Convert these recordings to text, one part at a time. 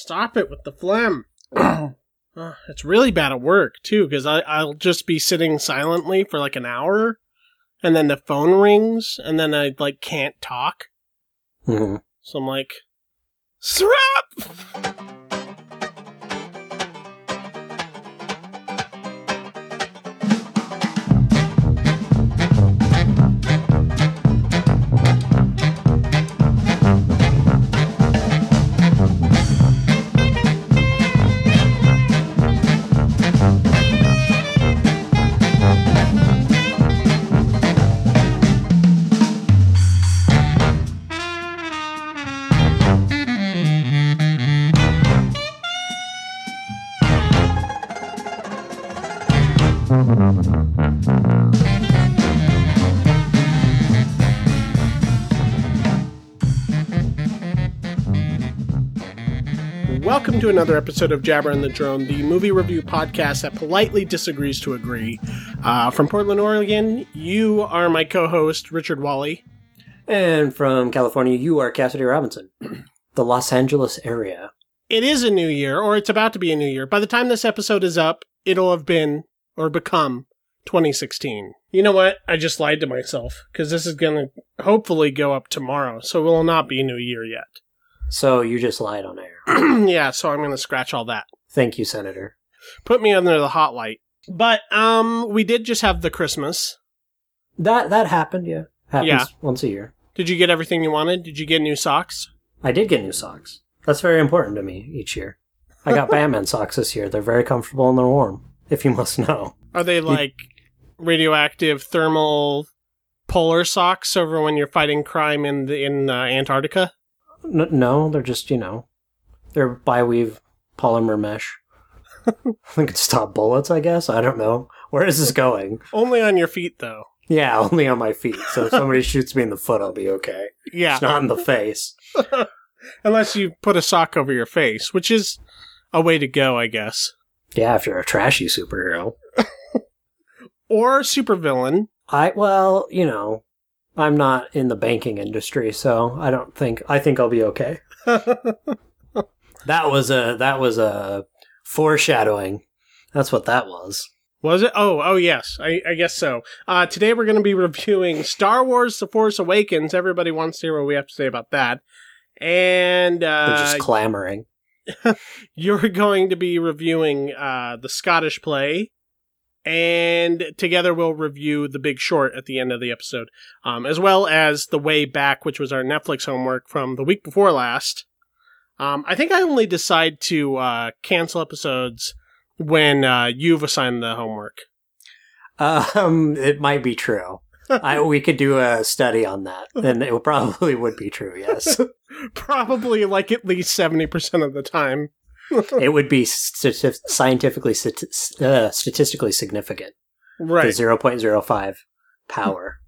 Stop it with the phlegm. It's really bad at work, too, because I'll just be sitting silently for like an hour, and then the phone rings, and then I, like, can't talk. Mm-hmm. So I'm like, Srap! Welcome to another episode of Jabber and the Drone, the movie review podcast that politely disagrees to agree. From Portland, Oregon, you are my co-host, Richard Wally. And from California, you are Cassidy Robinson. The Los Angeles area. It is a new year, or it's about to be a new year. By the time this episode is up, it'll have been, or become, 2016. You know what? I just lied to myself, because this is going to hopefully go up tomorrow, so it will not be a new year yet. So you just lied on air. Yeah, so I'm going to scratch all that. Thank you, Senator. Put me under the hot light. But, we did just have the Christmas. That happened, yeah. Happens once a year. Did you get everything you wanted? Did you get new socks? I did get new socks. That's very important to me each year. I got Batman socks this year. They're very comfortable and they're warm, if you must know. Are they like radioactive thermal polar socks over when you're fighting crime in Antarctica? No, they're just, they're bi-weave polymer mesh. I could stop bullets, I guess. I don't know. Where is this going? Only on your feet, though. Yeah, only on my feet. So if somebody shoots me in the foot, I'll be okay. Yeah. It's not in the face. Unless you put a sock over your face, which is a way to go, I guess. Yeah, if you're a trashy superhero. Or supervillain. I'm not in the banking industry, so I think I'll be okay. That was a foreshadowing. That's what that was. Was it? Oh yes. I guess so. Today we're going to be reviewing Star Wars The Force Awakens. Everybody wants to hear what we have to say about that. And they're just clamoring. You're going to be reviewing the Scottish play. And together we'll review The Big Short at the end of the episode, as well as The Way Back, which was our Netflix homework from the week before last. I think I only decide to cancel episodes when you've assigned the homework. It might be true. We could do a study on that, and it probably would be true, yes. Probably like at least 70% of the time. It would be scientifically, statistically significant. Right. The 0.05 power.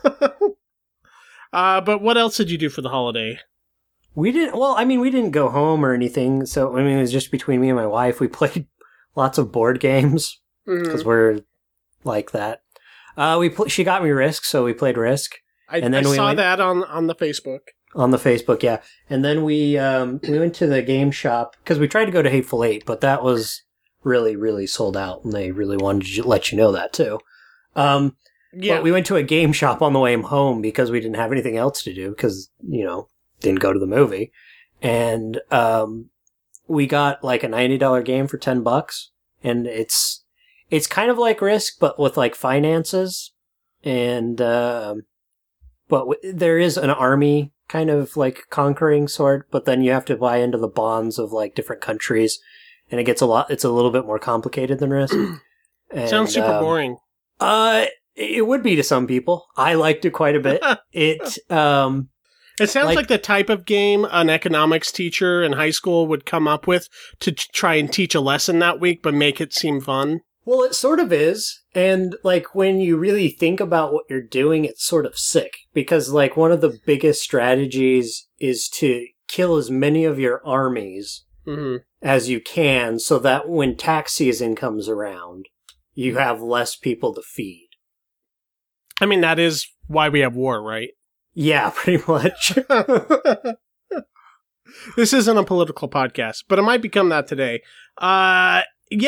But what else did you do for the holiday? We didn't go home or anything. So, it was just between me and my wife. We played lots of board games because we're like that. She got me Risk, so we played Risk. I saw that on the Facebook. On the Facebook, yeah. And then we went to the game shop, because we tried to go to Hateful Eight, but that was really, really sold out, and they really wanted to let you know that, too. But we went to a game shop on the way home, because we didn't have anything else to do, because, didn't go to the movie. And we got, like, a $90 game for $10, and it's kind of like Risk, but with, like, finances, and but there is an army kind of like conquering sort, but then you have to buy into the bonds of like different countries, and it's a little bit more complicated than Risk. Sounds super boring. It would be to some people. I liked it quite a bit. It sounds like the type of game an economics teacher in high school would come up with to try and teach a lesson that week, but make it seem fun. Well, it sort of is. And, like, when you really think about what you're doing, it's sort of sick. Because, like, one of the biggest strategies is to kill as many of your armies as you can, so that when tax season comes around, you have less people to feed. I mean, that is why we have war, right? Yeah, pretty much. This isn't a political podcast, but it might become that today. I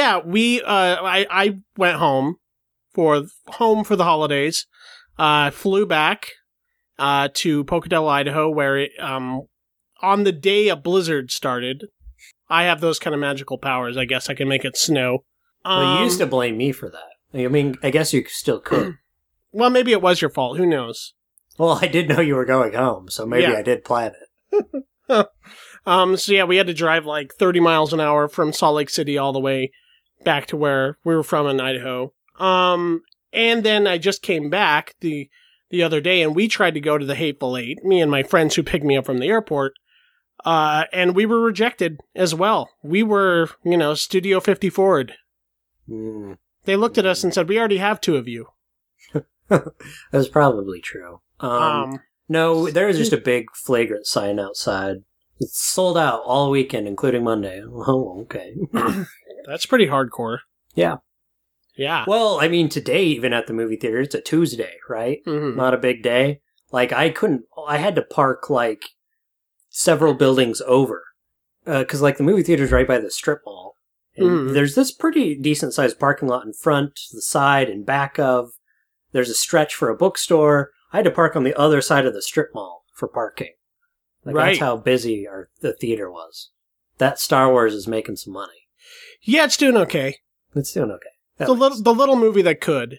went home for the holidays. Flew back to Pocatello, Idaho, where it on the day a blizzard started. I have those kind of magical powers. I guess I can make it snow. Well, you used to blame me for that. I mean, I guess you still could. Well, maybe it was your fault. Who knows? Well, I did know you were going home, so maybe I did plan it. We had to drive like 30 miles an hour from Salt Lake City all the way back to where we were from in Idaho. And then I just came back the other day, and we tried to go to the Hateful Eight, me and my friends who picked me up from the airport, and we were rejected as well. We were, Studio 54'd. They looked at us and said, "We already have two of you." That's probably true. No, there was just a big flagrant sign outside. It's sold out all weekend, including Monday. Oh, okay. That's pretty hardcore. Yeah. Yeah. Well, I mean, today, even at the movie theater, it's a Tuesday, right? Mm-hmm. Not a big day. Like, I had to park, like, several buildings over. Because, like, the movie theater's right by the strip mall. And there's this pretty decent-sized parking lot in front, the side, and back of. There's a stretch for a bookstore. I had to park on the other side of the strip mall for parking. Like, right. That's how busy the theater was. That Star Wars is making some money. Yeah, it's doing okay. It's doing okay. The little movie that could.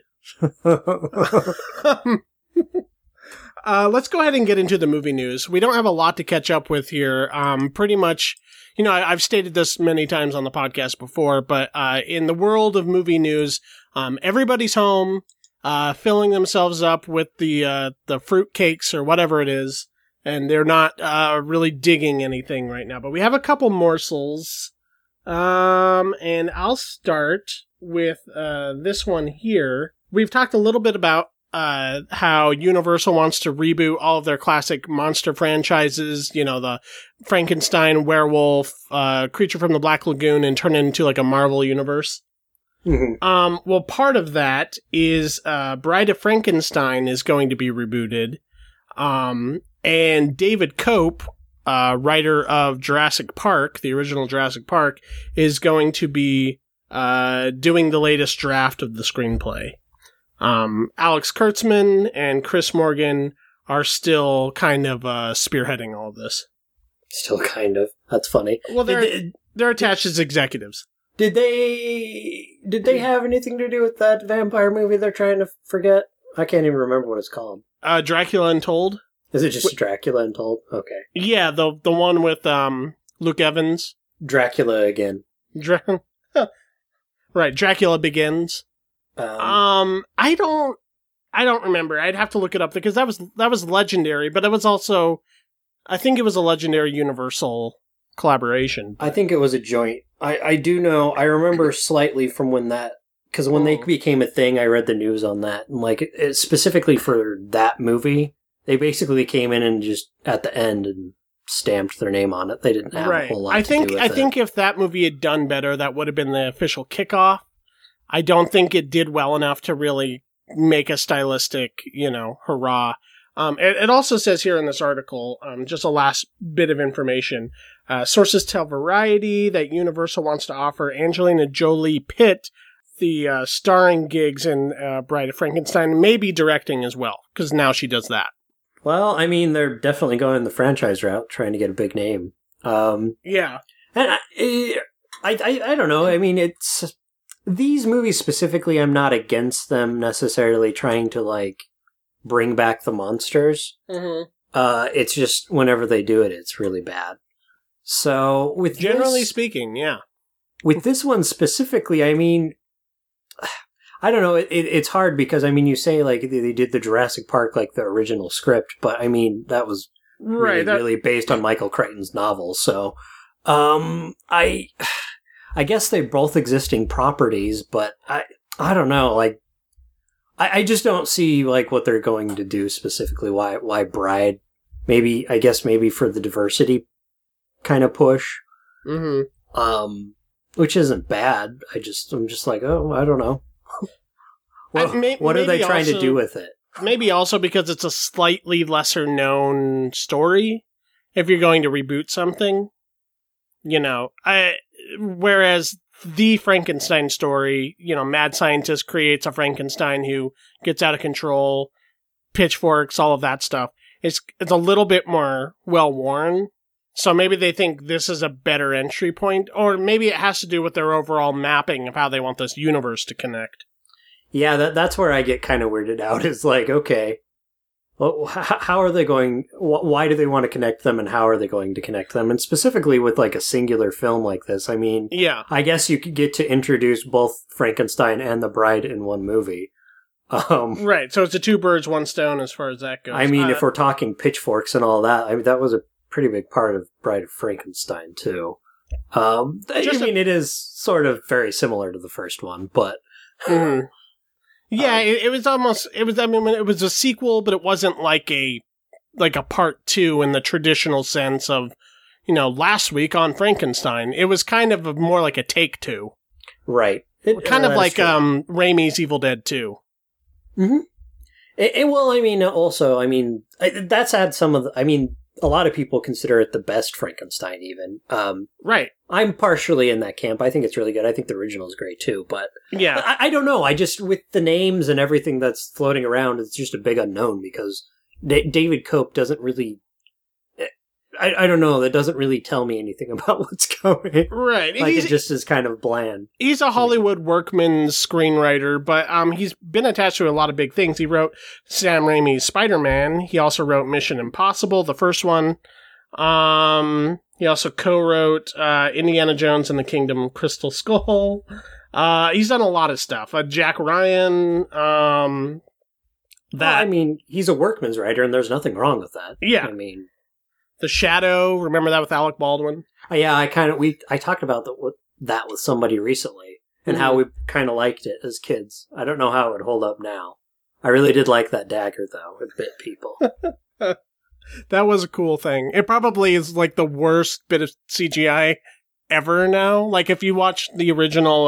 Let's go ahead and get into the movie news. We don't have a lot to catch up with here. Pretty much, I've stated this many times on the podcast before, but in the world of movie news, everybody's home, filling themselves up with the fruit cakes or whatever it is, and they're not really digging anything right now. But we have a couple morsels, and I'll start with this one here. We've talked a little bit about how Universal wants to reboot all of their classic monster franchises, the Frankenstein, Werewolf, Creature from the Black Lagoon, and turn it into like a Marvel universe. Mm-hmm. Well, part of that is Bride of Frankenstein is going to be rebooted. And David Cope, writer of Jurassic Park, the original Jurassic Park, is going to be doing the latest draft of the screenplay. Alex Kurtzman and Chris Morgan are still kind of spearheading all of this. Still kind of. That's funny. Well, they're attached as executives. Did they have anything to do with that vampire movie they're trying to forget? I can't even remember what it's called. Dracula Untold. Is it just Dracula Untold? Okay. Yeah, the one with Luke Evans. Dracula again. Right, Dracula Begins. I don't remember. I'd have to look it up because that was legendary, but it was also, I think it was a legendary Universal collaboration. I think it was a joint. I do know. I remember slightly from when that, because when they became a thing, I read the news on that, and like specifically for that movie, they basically came in and just at the end and stamped their name on it. They didn't have a whole lot to do with it. I think if that movie had done better, that would have been the official kickoff. I don't think it did well enough to really make a stylistic, hurrah. It also says here in this article, just a last bit of information. Sources tell Variety that Universal wants to offer Angelina Jolie Pitt the starring gigs in Bride of Frankenstein, maybe directing as well, because now she does that. Well, I mean, they're definitely going the franchise route, trying to get a big name. Yeah. And I don't know. I mean, it's... These movies specifically, I'm not against them necessarily trying to, like, bring back the monsters. Mm-hmm. It's just whenever they do it, it's really bad. So, with Generally speaking, yeah. With this one specifically, I mean, I don't know, it's hard because, I mean, you say, like, they did the Jurassic Park, like, the original script, but, I mean, that was really based on Michael Crichton's novel, so, I guess they're both existing properties, but I don't know, like, I just don't see, like, what they're going to do specifically, why Bride, maybe for the diversity kind of push, which isn't bad, I'm just like, oh, I don't know. What are they trying to do with it? Maybe also because it's a slightly lesser known story, if you're going to reboot something. Whereas the Frankenstein story, mad scientist creates a Frankenstein who gets out of control, pitchforks, all of that stuff. It's a little bit more well-worn. So maybe they think this is a better entry point, or maybe it has to do with their overall mapping of how they want this universe to connect. Yeah, that's where I get kind of weirded out. Is like, okay, well, how are they going? Why do they want to connect them, and how are they going to connect them? And specifically with like a singular film like this, I mean, yeah, I guess you could get to introduce both Frankenstein and the Bride in one movie. Right, so it's a two birds, one stone as far as that goes. I mean, if we're talking pitchforks and all that, I mean, that was a pretty big part of Bride of Frankenstein too. It is sort of very similar to the first one, but yeah, it was almost. It was. I mean, it was a sequel, but it wasn't like a part two in the traditional sense of, last week on Frankenstein. It was kind of more like a take two, right? Kind of like Raimi's Evil Dead 2. Mm-hmm. Well, I mean, also, I mean, that's had some of the. I mean, a lot of people consider it the best Frankenstein, even. Right. I'm partially in that camp. I think it's really good. I think the original is great too, but yeah, I don't know. I just, with the names and everything that's floating around, it's just a big unknown because David Cope doesn't really. I don't know. That doesn't really tell me anything about what's going. Right. Like, it just is kind of bland. He's a Hollywood workman's screenwriter, but he's been attached to a lot of big things. He wrote Sam Raimi's Spider-Man. He also wrote Mission Impossible, the first one. He also co-wrote Indiana Jones and the Kingdom of Crystal Skull. He's done a lot of stuff. Jack Ryan. I mean, he's a workman's writer, and there's nothing wrong with that. Yeah. I mean, The Shadow, remember that with Alec Baldwin? Yeah, I talked about that with somebody recently, and how we kind of liked it as kids. I don't know how it would hold up now. I really did like that dagger, though. It bit people. That was a cool thing. It probably is like the worst bit of CGI ever now. Like if you watch the original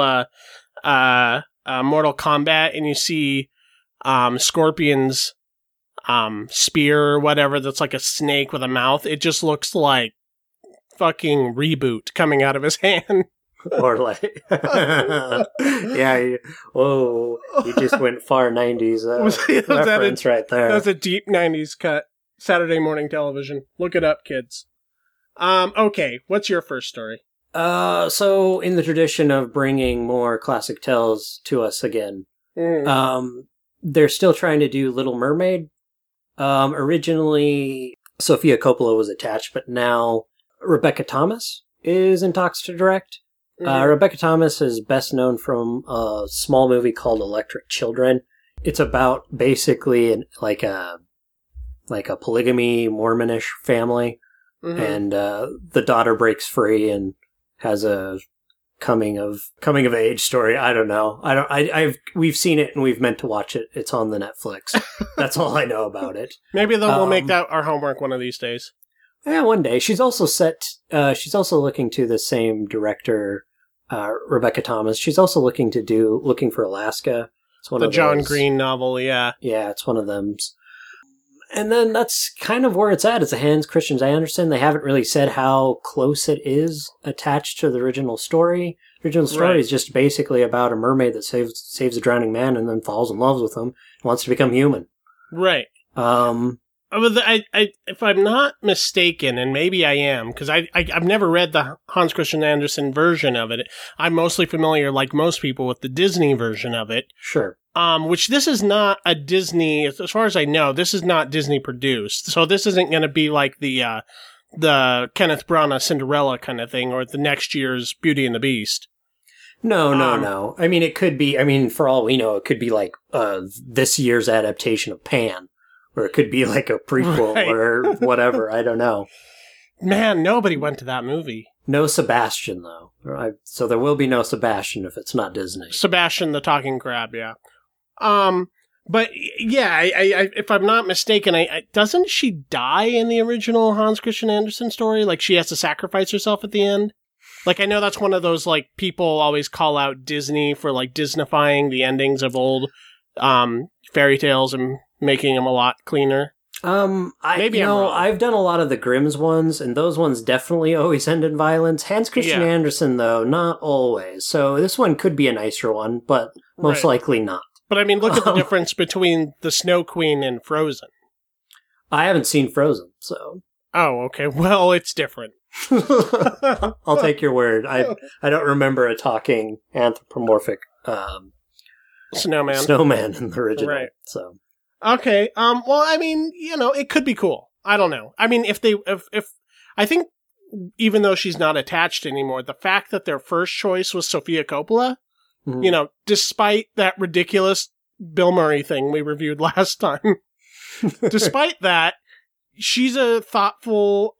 Mortal Kombat and you see Scorpion's spear or whatever that's like a snake with a mouth, it just looks like fucking Reboot coming out of his hand. Or like, yeah, you just went far 90s reference right there. That's a deep 90s cut. Saturday morning television. Look it up, kids. Okay, what's your first story? So in the tradition of bringing more classic tales to us again, they're still trying to do Little Mermaid. Originally, Sofia Coppola was attached, but now Rebecca Thomas is in talks to direct. Rebecca Thomas is best known from a small movie called Electric Children. It's about basically like a polygamy Mormonish family, and the daughter breaks free and has a coming of age story. I don't know. We've seen it and we've meant to watch it. It's on the Netflix. That's all I know about it. Maybe we'll make that our homework one of these days. Yeah, one day. She's also looking to the same director, Rebecca Thomas. She's also looking for Alaska. It's one the of John those. Green novel, yeah. Yeah, it's one of them. And then that's kind of where it's at. It's a Hans Christian Andersen. They haven't really said how close it is attached to the original story. The original story is just basically about a mermaid that saves a drowning man and then falls in love with him and wants to become human. Right. If I'm not mistaken, and maybe I am, because I've never read the Hans Christian Andersen version of it. I'm mostly familiar, like most people, with the Disney version of it. Sure. Which this is not a Disney, as far as I know, this is not Disney produced. So this isn't going to be like the Kenneth Branagh Cinderella kind of thing, or the next year's Beauty and the Beast. No. I mean, it could be, for all we know, it could be like this year's adaptation of Pan. Or it could be like a prequel or whatever. I don't know. Man, nobody went to that movie. No Sebastian, though. So there will be no Sebastian if it's not Disney. Sebastian the Talking Crab, yeah. But yeah, I if I'm not mistaken, doesn't she die in the original Hans Christian Andersen story? Like she has to sacrifice herself at the end? Like I know that's one of those like people always call out Disney for like Disneyfying the endings of old fairy tales and making them a lot cleaner. Maybe I'm wrong. I've done a lot of the Grimm's ones, and those ones definitely always end in violence. Hans Christian Andersen, though, not always. So this one could be a nicer one, but most likely not. But I mean, look at the difference between the Snow Queen and Frozen. I haven't seen Frozen, so. Oh, okay. Well, it's different. I'll take your word. I don't remember a talking anthropomorphic snowman in the original. Right. So. Okay. Well, I mean, it could be cool. I don't know. I mean, if I think, even though she's not attached anymore, the fact that their first choice was Sofia Coppola, despite that ridiculous Bill Murray thing we reviewed last time, despite that, she's a thoughtful,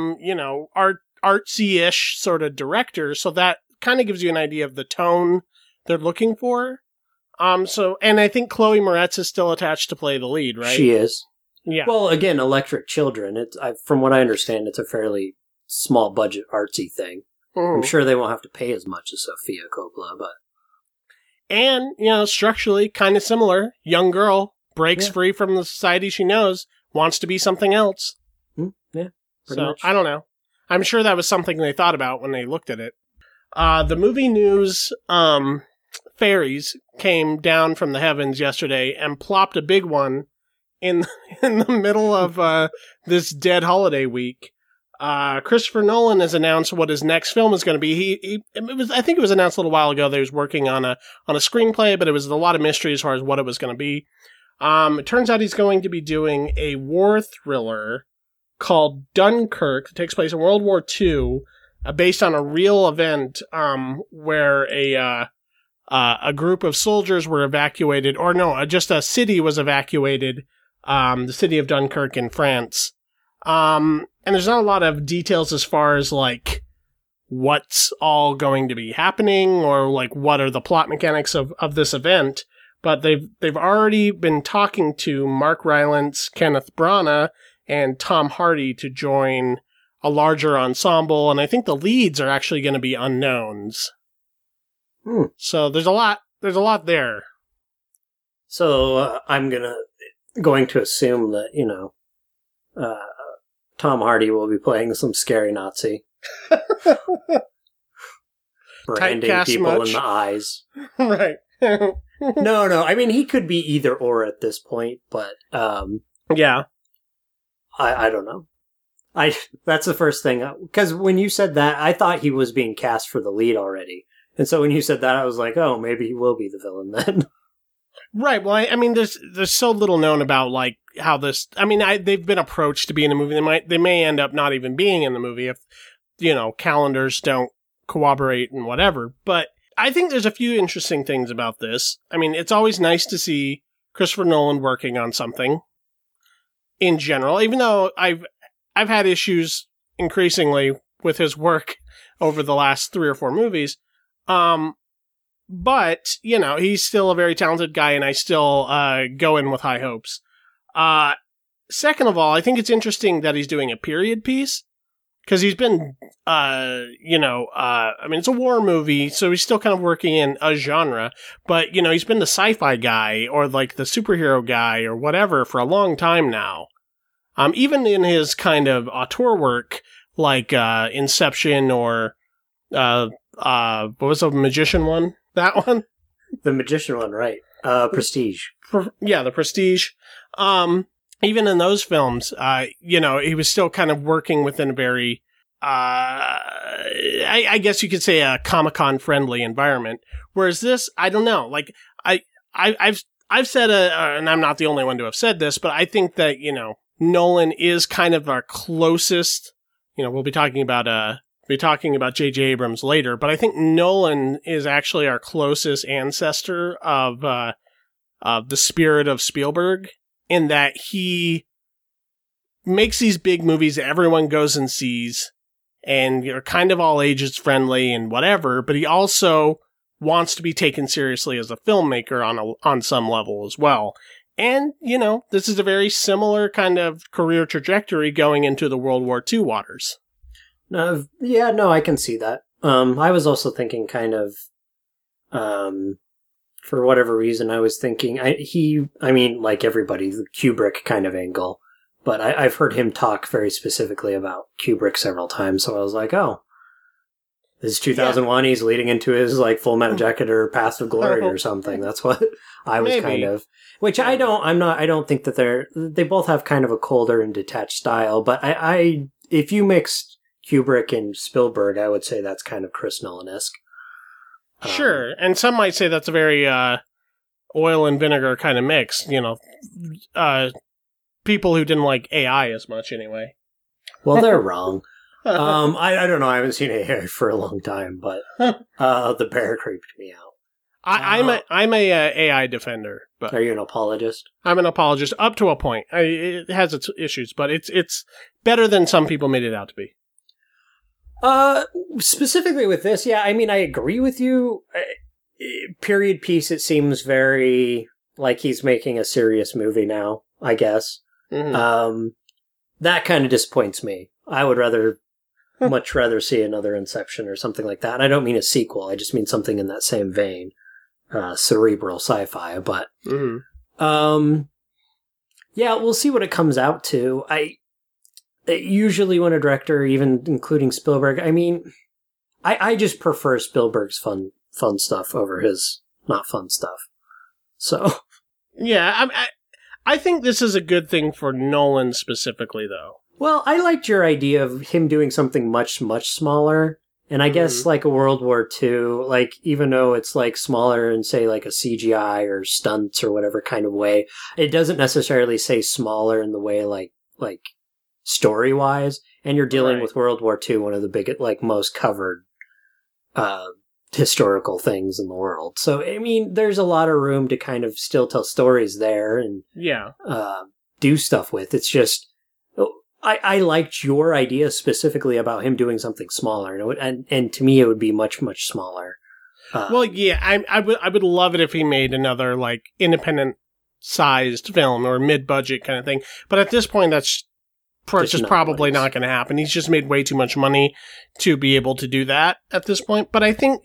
artsy-ish sort of director. So that kind of gives you an idea of the tone they're looking for. And I think Chloe Moretz is still attached to play the lead, right? She is. Yeah. Well, again, Electric Children. From what I understand, it's a fairly small budget artsy thing. I'm sure they won't have to pay as much as Sofia Coppola, but. And, structurally kind of similar. Young girl breaks free from the society she knows, wants to be something else. Yeah. So, much. I don't know. I'm sure that was something they thought about when they looked at it. The movie news, fairies came down from the heavens yesterday and plopped a big one in the middle of this dead holiday week. Christopher Nolan has announced what his next film is going to be. I think it was announced a little while ago that he was working on a screenplay, but it was a lot of mystery as far as what it was going to be. It turns out he's going to be doing a war thriller called Dunkirk. It takes place in World War II, based on a real event where a group of soldiers were evacuated, just a city was evacuated, the city of Dunkirk in France. And there's not a lot of details as far as, like, what's all going to be happening or, like, what are the plot mechanics of this event. But they've already been talking to Mark Rylance, Kenneth Branagh, and Tom Hardy to join a larger ensemble. And I think the leads are actually going to be unknowns. So there's a lot there. So I'm going to assume that, Tom Hardy will be playing some scary Nazi. Branding people in the eyes. Right. No. I mean, he could be either or at this point, but yeah. I don't know. That's the first thing. Because when you said that, I thought he was being cast for the lead already. And so when you said that, I was like, oh, maybe he will be the villain then. Right. Well, I mean, there's so little known about, like, how this. I mean, they've been approached to be in the movie. They may end up not even being in the movie if, calendars don't cooperate and whatever. But I think there's a few interesting things about this. I mean, it's always nice to see Christopher Nolan working on something in general, even though I've had issues increasingly with his work over the last 3 or 4 movies. But, he's still a very talented guy, and I still go in with high hopes. Second of all, I think it's interesting that he's doing a period piece, because he's been, it's a war movie, so he's still kind of working in a genre, but, he's been the sci-fi guy, or, like, the superhero guy, or whatever, for a long time now. Even in his kind of auteur work, like Inception, or, what was the Magician one? That one? The Magician one, right. Prestige. The Prestige. Even in those films, he was still kind of working within a very, I guess you could say a Comic-Con friendly environment. Whereas this, I don't know. Like, I've said, and I'm not the only one to have said this, but I think that, Nolan is kind of our closest, we'll be talking about J.J. Abrams later, but I think Nolan is actually our closest ancestor of the spirit of Spielberg, in that he makes these big movies that everyone goes and sees, and you're kind of all ages friendly and whatever, but he also wants to be taken seriously as a filmmaker on some level as well. And, this is a very similar kind of career trajectory going into the World War II waters. I can see that. I was also thinking kind of, for whatever reason, I was thinking, like everybody, the Kubrick kind of angle, But I've heard him talk very specifically about Kubrick several times, so I was like, oh, this is 2001, he's leading into his, like, Full Metal Jacket or Path of Glory or something. That's what I was kind of... Which I don't think that they both have kind of a colder and detached style, but if you mixed Kubrick and Spielberg, I would say that's kind of Chris Nolan-esque. Sure, and some might say that's a very oil and vinegar kind of mix, people who didn't like AI as much anyway. Well, they're wrong. I don't know. I haven't seen AI for a long time, but the bear creeped me out. I'm a AI defender, but are you an apologist? I'm an apologist up to a point. It has its issues, but it's better than some people made it out to be. Specifically with this, yeah. I mean, I agree with you. Period piece. It seems very like he's making a serious movie now, I guess. Mm-hmm. That kind of disappoints me. I would much rather see another Inception or something like that. And I don't mean a sequel. I just mean something in that same vein, cerebral sci-fi. But yeah, we'll see what it comes out to. Usually when a director, even including Spielberg, I mean, I just prefer Spielberg's fun stuff over his not fun stuff. So yeah, I think this is a good thing for Nolan specifically, though. Well, I liked your idea of him doing something much, much smaller. And I guess like a World War II, like even though it's like smaller and say like a CGI or stunts or whatever kind of way, it doesn't necessarily say smaller in the way like story-wise. And you're dealing with World War II, one of the biggest, like most covered historical things in the world. So, I mean, there's a lot of room to kind of still tell stories there and do stuff with. It's just... I liked your idea specifically about him doing something smaller, and to me it would be much, much smaller. Well, yeah, I would love it if he made another like independent sized film or mid budget kind of thing. But at this point, that's just probably not going to happen. He's just made way too much money to be able to do that at this point. But I think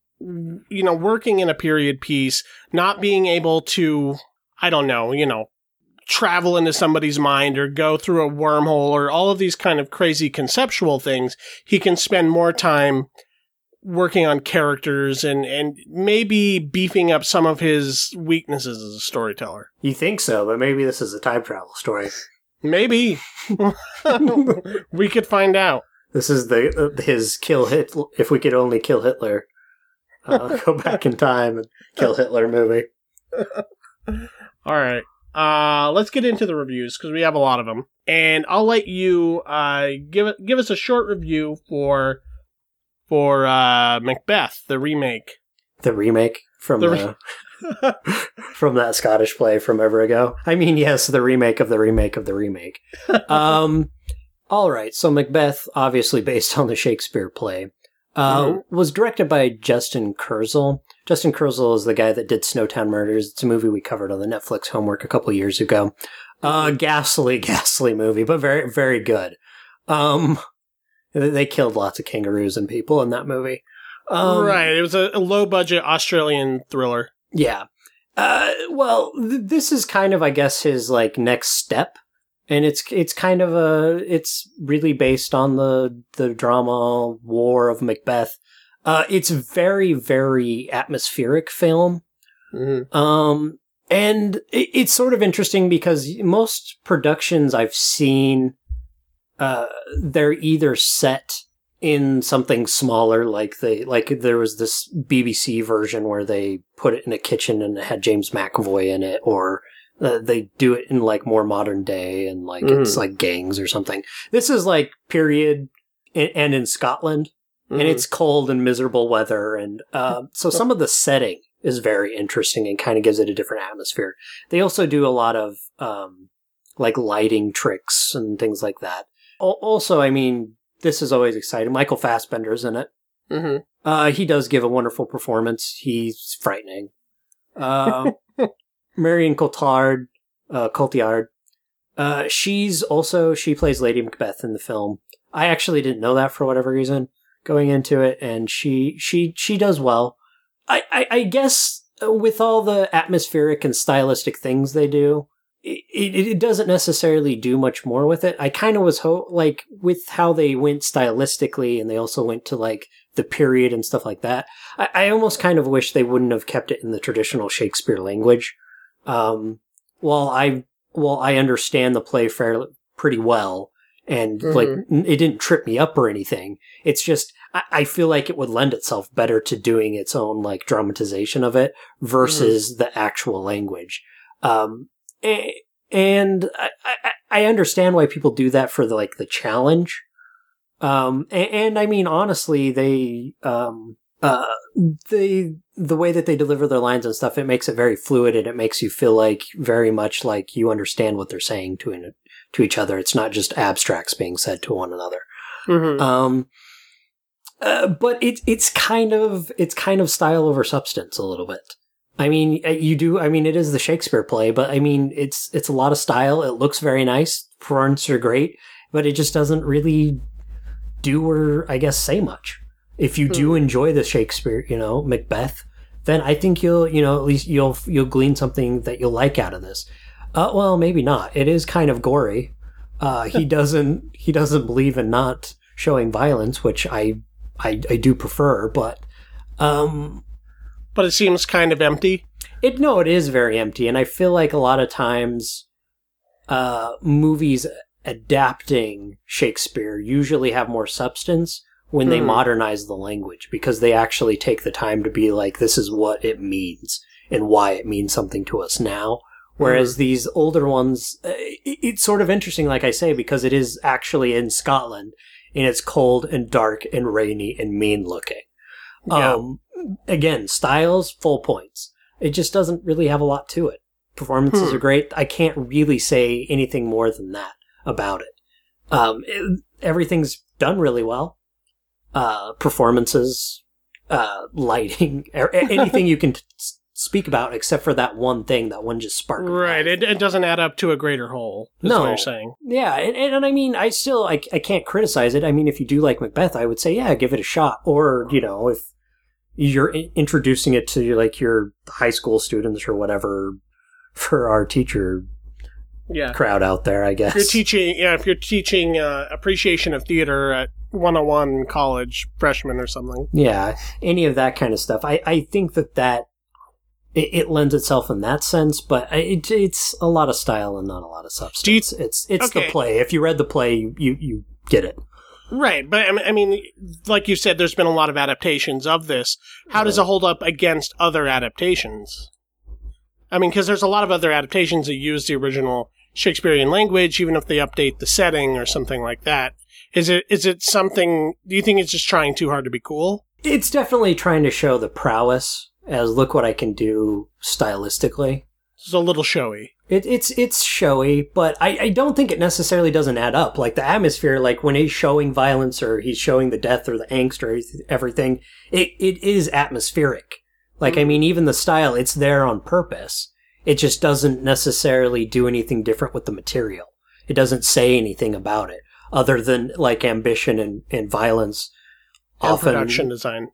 working in a period piece, not being able to, I don't know, travel into somebody's mind or go through a wormhole or all of these kind of crazy conceptual things, he can spend more time working on characters and maybe beefing up some of his weaknesses as a storyteller. You think so, but maybe this is a time travel story. Maybe. We could find out. This is his kill Hitler. If we could only kill Hitler. Go back in time and kill Hitler movie. All right. Let's get into the reviews because we have a lot of them, and I'll let you give us a short review for Macbeth, the remake. The remake from from that Scottish play from ever ago. I mean, yes, the remake of the remake of the remake. All right, so Macbeth, obviously based on the Shakespeare play, was directed by Justin Kurzel. Justin Kurzel is the guy that did Snowtown Murders. It's a movie we covered on the Netflix homework a couple years ago. Ghastly movie, but very, very good. They killed lots of kangaroos and people in that movie. Right, it was a low-budget Australian thriller. Yeah. Well, this is kind of, I guess, his like next step. And it's kind of it's really based on the drama War of Macbeth. It's very, very atmospheric film. Mm-hmm. And it's sort of interesting because most productions I've seen, they're either set in something smaller, like there was this BBC version where they put it in a kitchen and it had James McAvoy in it, or they do it in like more modern day and like it's like gangs or something. This is like period and in Scotland, and it's cold and miserable weather, and so some of the setting is very interesting and kind of gives it a different atmosphere. They also do a lot of like lighting tricks and things like that. Also, I mean, this is always exciting. Michael Fassbender's in it. Mm-hmm. He does give a wonderful performance. He's frightening. Marion Cotillard, she plays Lady Macbeth in the film. I actually didn't know that for whatever reason going into it, and she does well. I guess with all the atmospheric and stylistic things they do, it doesn't necessarily do much more with it. I kind of was like with how they went stylistically, and they also went to like the period and stuff like that. I almost kind of wish they wouldn't have kept it in the traditional Shakespeare language. While I understand the play pretty well, and like it didn't trip me up or anything. It's just I feel like it would lend itself better to doing its own like dramatization of it versus the actual language. And I understand why people do that for the challenge. And I mean, honestly, the way that they deliver their lines and stuff, it makes it very fluid, and it makes you feel like very much like you understand what they're saying to each other. It's not just abstracts being said to one another. But it's kind of style over substance a little bit. I mean, it is the Shakespeare play, but I mean, it's a lot of style. It looks very nice. Performances are great, but it just doesn't really do or, I guess, say much. If you do enjoy the Shakespeare, Macbeth, then I think at least you'll glean something that you'll like out of this. Well, maybe not. It is kind of gory. He doesn't believe in not showing violence, which I do prefer, but it seems kind of empty. It is very empty, and I feel like a lot of times movies adapting Shakespeare usually have more substance when they modernize the language, because they actually take the time to be like, this is what it means and why it means something to us now. Whereas these older ones, it's sort of interesting, like I say, because it is actually in Scotland, and it's cold and dark and rainy and mean looking. Yeah. Again, styles, full points. It just doesn't really have a lot to it. Performances are great. I can't really say anything more than that about it. Everything's done really well. Performances, lighting, anything you can speak about except for that one thing, that one just spark. Right. It doesn't add up to a greater whole, is what you're saying. Yeah, and I mean, I can't criticize it. I mean, if you do like Macbeth, I would say, yeah, give it a shot. Or, if you're introducing it to like your high school students or whatever, for our teacher crowd out there, I guess. If you're teaching appreciation of theater at 101 college freshman or something. Yeah, any of that kind of stuff. I think that it lends itself in that sense, but it's a lot of style and not a lot of substance. It's the play. If you read the play, you get it. Right, but I mean, like you said, there's been a lot of adaptations of this. How does it hold up against other adaptations? I mean, because there's a lot of other adaptations that use the original Shakespearean language, even if they update the setting or something like that. Is it something, do you think it's just trying too hard to be cool? It's definitely trying to show the prowess as look what I can do stylistically. It's a little showy. It's showy, but I don't think it necessarily doesn't add up. Like the atmosphere, like when he's showing violence or he's showing the death or the angst or everything, it is atmospheric. Like, I mean, even the style, it's there on purpose. It just doesn't necessarily do anything different with the material. It doesn't say anything about it other than like ambition and violence. And often production design.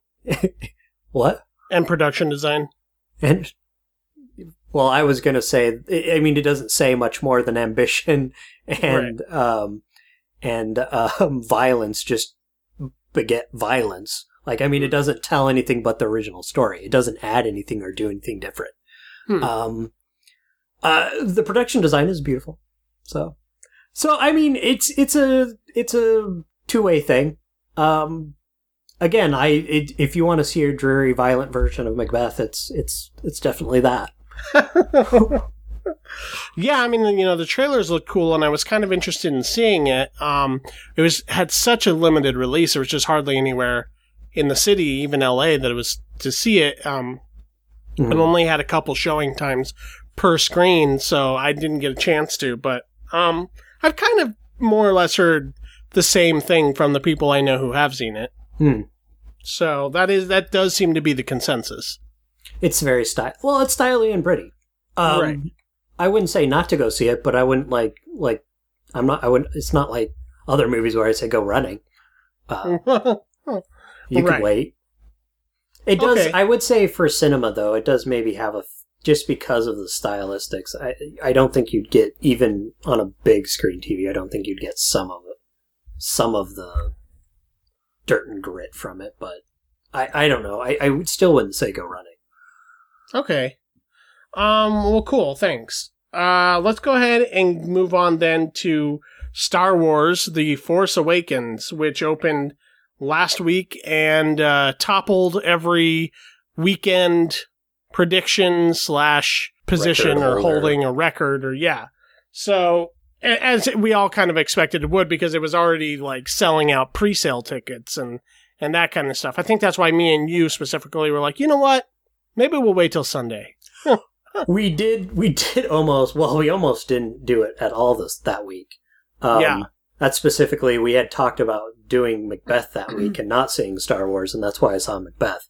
What? And production design. And well, I was going to say, I mean, it doesn't say much more than ambition and violence just beget violence. Like, I mean, it doesn't tell anything but the original story. It doesn't add anything or do anything different. The production design is beautiful. So I mean, it's a two-way thing. Again, if you want to see a dreary, violent version of Macbeth, it's definitely that. Yeah, I mean, the trailers look cool, and I was kind of interested in seeing it. It had such a limited release; there was just hardly anywhere in the city, even LA, that it was to see it. It only had a couple showing times per screen, so I didn't get a chance to. But I've kind of more or less heard the same thing from the people I know who have seen it. So that does seem to be the consensus. It's very it's stylish and pretty. Right. I wouldn't say not to go see it, but I wouldn't it's not like other movies where I say go running. You could wait. It does. Okay. I would say for cinema though, it does maybe have a just because of the stylistics. I don't think you'd get, even on a big screen TV, I don't think you'd get some of the dirt and grit from it, but I don't know. I would wouldn't say go running. Okay. Well, cool. Thanks. Let's go ahead and move on then to Star Wars: The Force Awakens, which opened last week and toppled every weekend prediction / position or holding a record So, as we all kind of expected it would, because it was already like selling out pre-sale tickets and that kind of stuff. I think that's why me and you specifically were like, you know what? Maybe we'll wait till Sunday. We almost didn't do it at all that week. That specifically, we had talked about doing Macbeth that week and not seeing Star Wars, and that's why I saw Macbeth.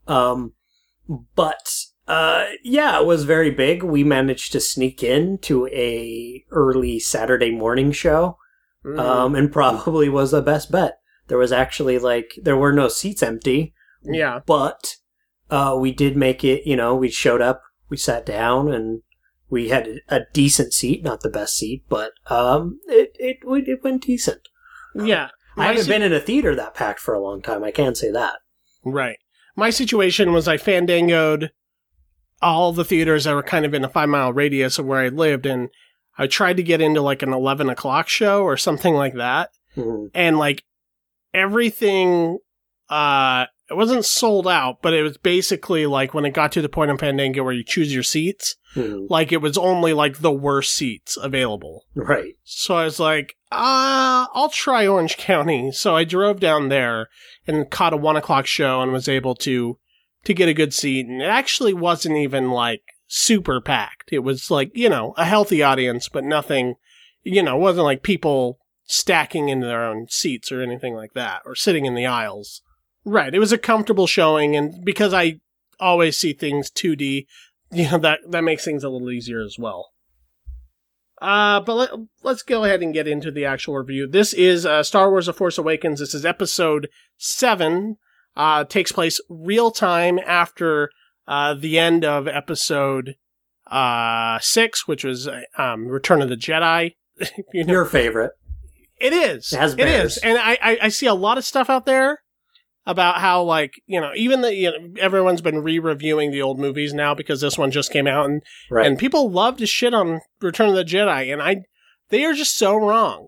It was very big. We managed to sneak into a early Saturday morning show, and probably was the best bet. There was actually, there were no seats empty. Yeah. But we did make it, we showed up, we sat down, and we had a decent seat, not the best seat, but it went decent. Yeah. I haven't been in a theater that packed for a long time, I can say that. Right. My situation was I fandangoed all the theaters that were kind of in a 5-mile radius of where I lived, and I tried to get into like an 11 o'clock show or something like that. Mm-hmm. And like everything, it wasn't sold out, but it was basically like when it got to the point in Fandango where you choose your seats, like it was only like the worst seats available. Right. So I was like, I'll try Orange County. So I drove down there and caught a 1 o'clock show and was able to get a good seat. And it actually wasn't even like super packed. It was like, a healthy audience, but nothing, it wasn't like people stacking into their own seats or anything like that, or sitting in the aisles. Right. It was a comfortable showing, and because I always see things 2D, that makes things a little easier as well. But let's go ahead and get into the actual review. This is Star Wars: The Force Awakens. This is episode 7. Takes place real time after the end of episode 6, which was Return of the Jedi. Your favorite. It is. It has bears. And I see a lot of stuff out there about how, like, even everyone's been re-reviewing the old movies now because this one just came out, and people love to shit on Return of the Jedi, and they are just so wrong.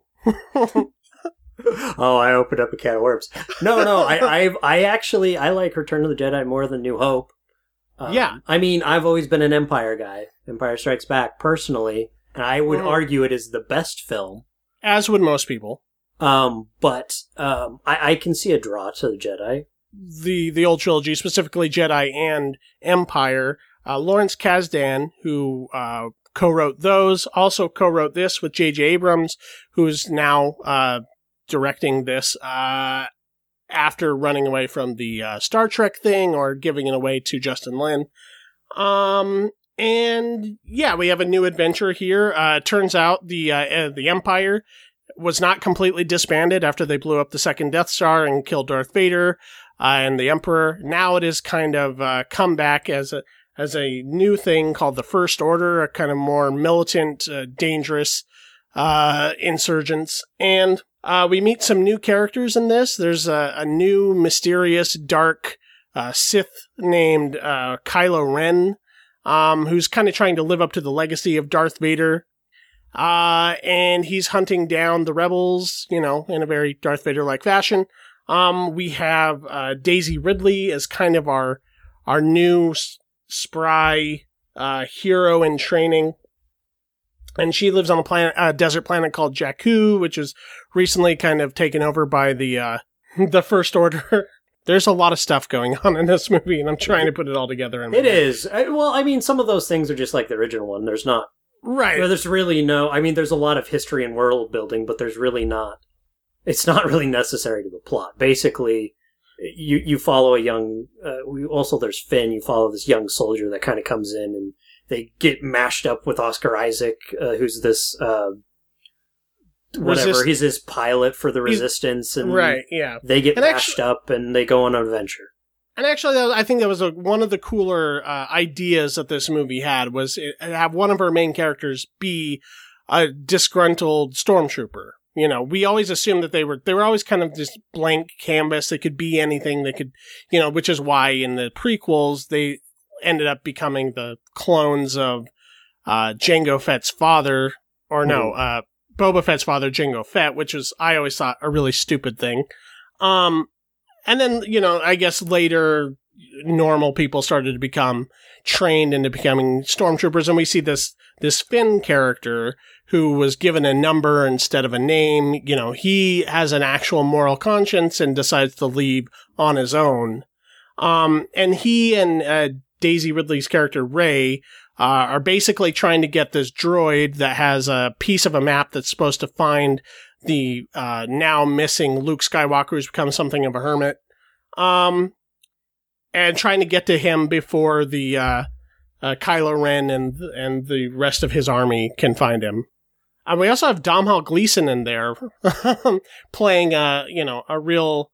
Oh, I opened up a can of worms. No, I actually like Return of the Jedi more than New Hope. Yeah. I mean, I've always been an Empire guy. Empire Strikes Back, personally, and I would argue it is the best film. As would most people. But I can see a draw to the Jedi. The old trilogy, specifically Jedi and Empire. Lawrence Kasdan, who co-wrote those, also co-wrote this with J.J. Abrams, who's now directing this after running away from the Star Trek thing or giving it away to Justin Lin. And yeah, we have a new adventure here. Turns out the Empire was not completely disbanded after they blew up the second Death Star and killed Darth Vader and the Emperor. Now it is kind of come back as a new thing called the First Order, a kind of more militant, dangerous insurgents. And we meet some new characters in this. There's a new mysterious dark Sith named Kylo Ren, who's kind of trying to live up to the legacy of Darth Vader. And he's hunting down the rebels, in a very Darth Vader-like fashion. We have Daisy Ridley as kind of our new spry hero in training. And she lives on a desert planet called Jakku, which was recently kind of taken over by the First Order. There's a lot of stuff going on in this movie, and I'm trying to put it all together. It is. Well, I mean, some of those things are just like the original one. There's not... Right. There's really there's a lot of history and world building, but there's really not... It's not really necessary to the plot. Basically, you follow a young... also, there's Finn. You follow this young soldier that kind of comes in, and they get mashed up with Oscar Isaac, who's this... he's this pilot for the Resistance, and right, yeah. They get mashed up, and they go on an adventure. And actually, I think that was one of the cooler ideas that this movie had, was have one of her main characters be a disgruntled stormtrooper. You know, we always assumed that they were always kind of this blank canvas. They could be anything. They could, you know, which is why in the prequels, they ended up becoming the clones of Jango Fett's father, or no, Boba Fett's father, Jango Fett, which was, I always thought, a really stupid thing. And then, you know, I guess later normal people started to become trained into becoming stormtroopers, and we see this Finn character who was given a number instead of a name. You know, he has an actual moral conscience and decides to leave on his own. And he and Daisy Ridley's character Rey are basically trying to get this droid that has a piece of a map that's supposed to find the now missing Luke Skywalker, who's become something of a hermit, and trying to get to him before the Kylo Ren and the rest of his army can find him. We also have Domhnall Gleeson in there playing a real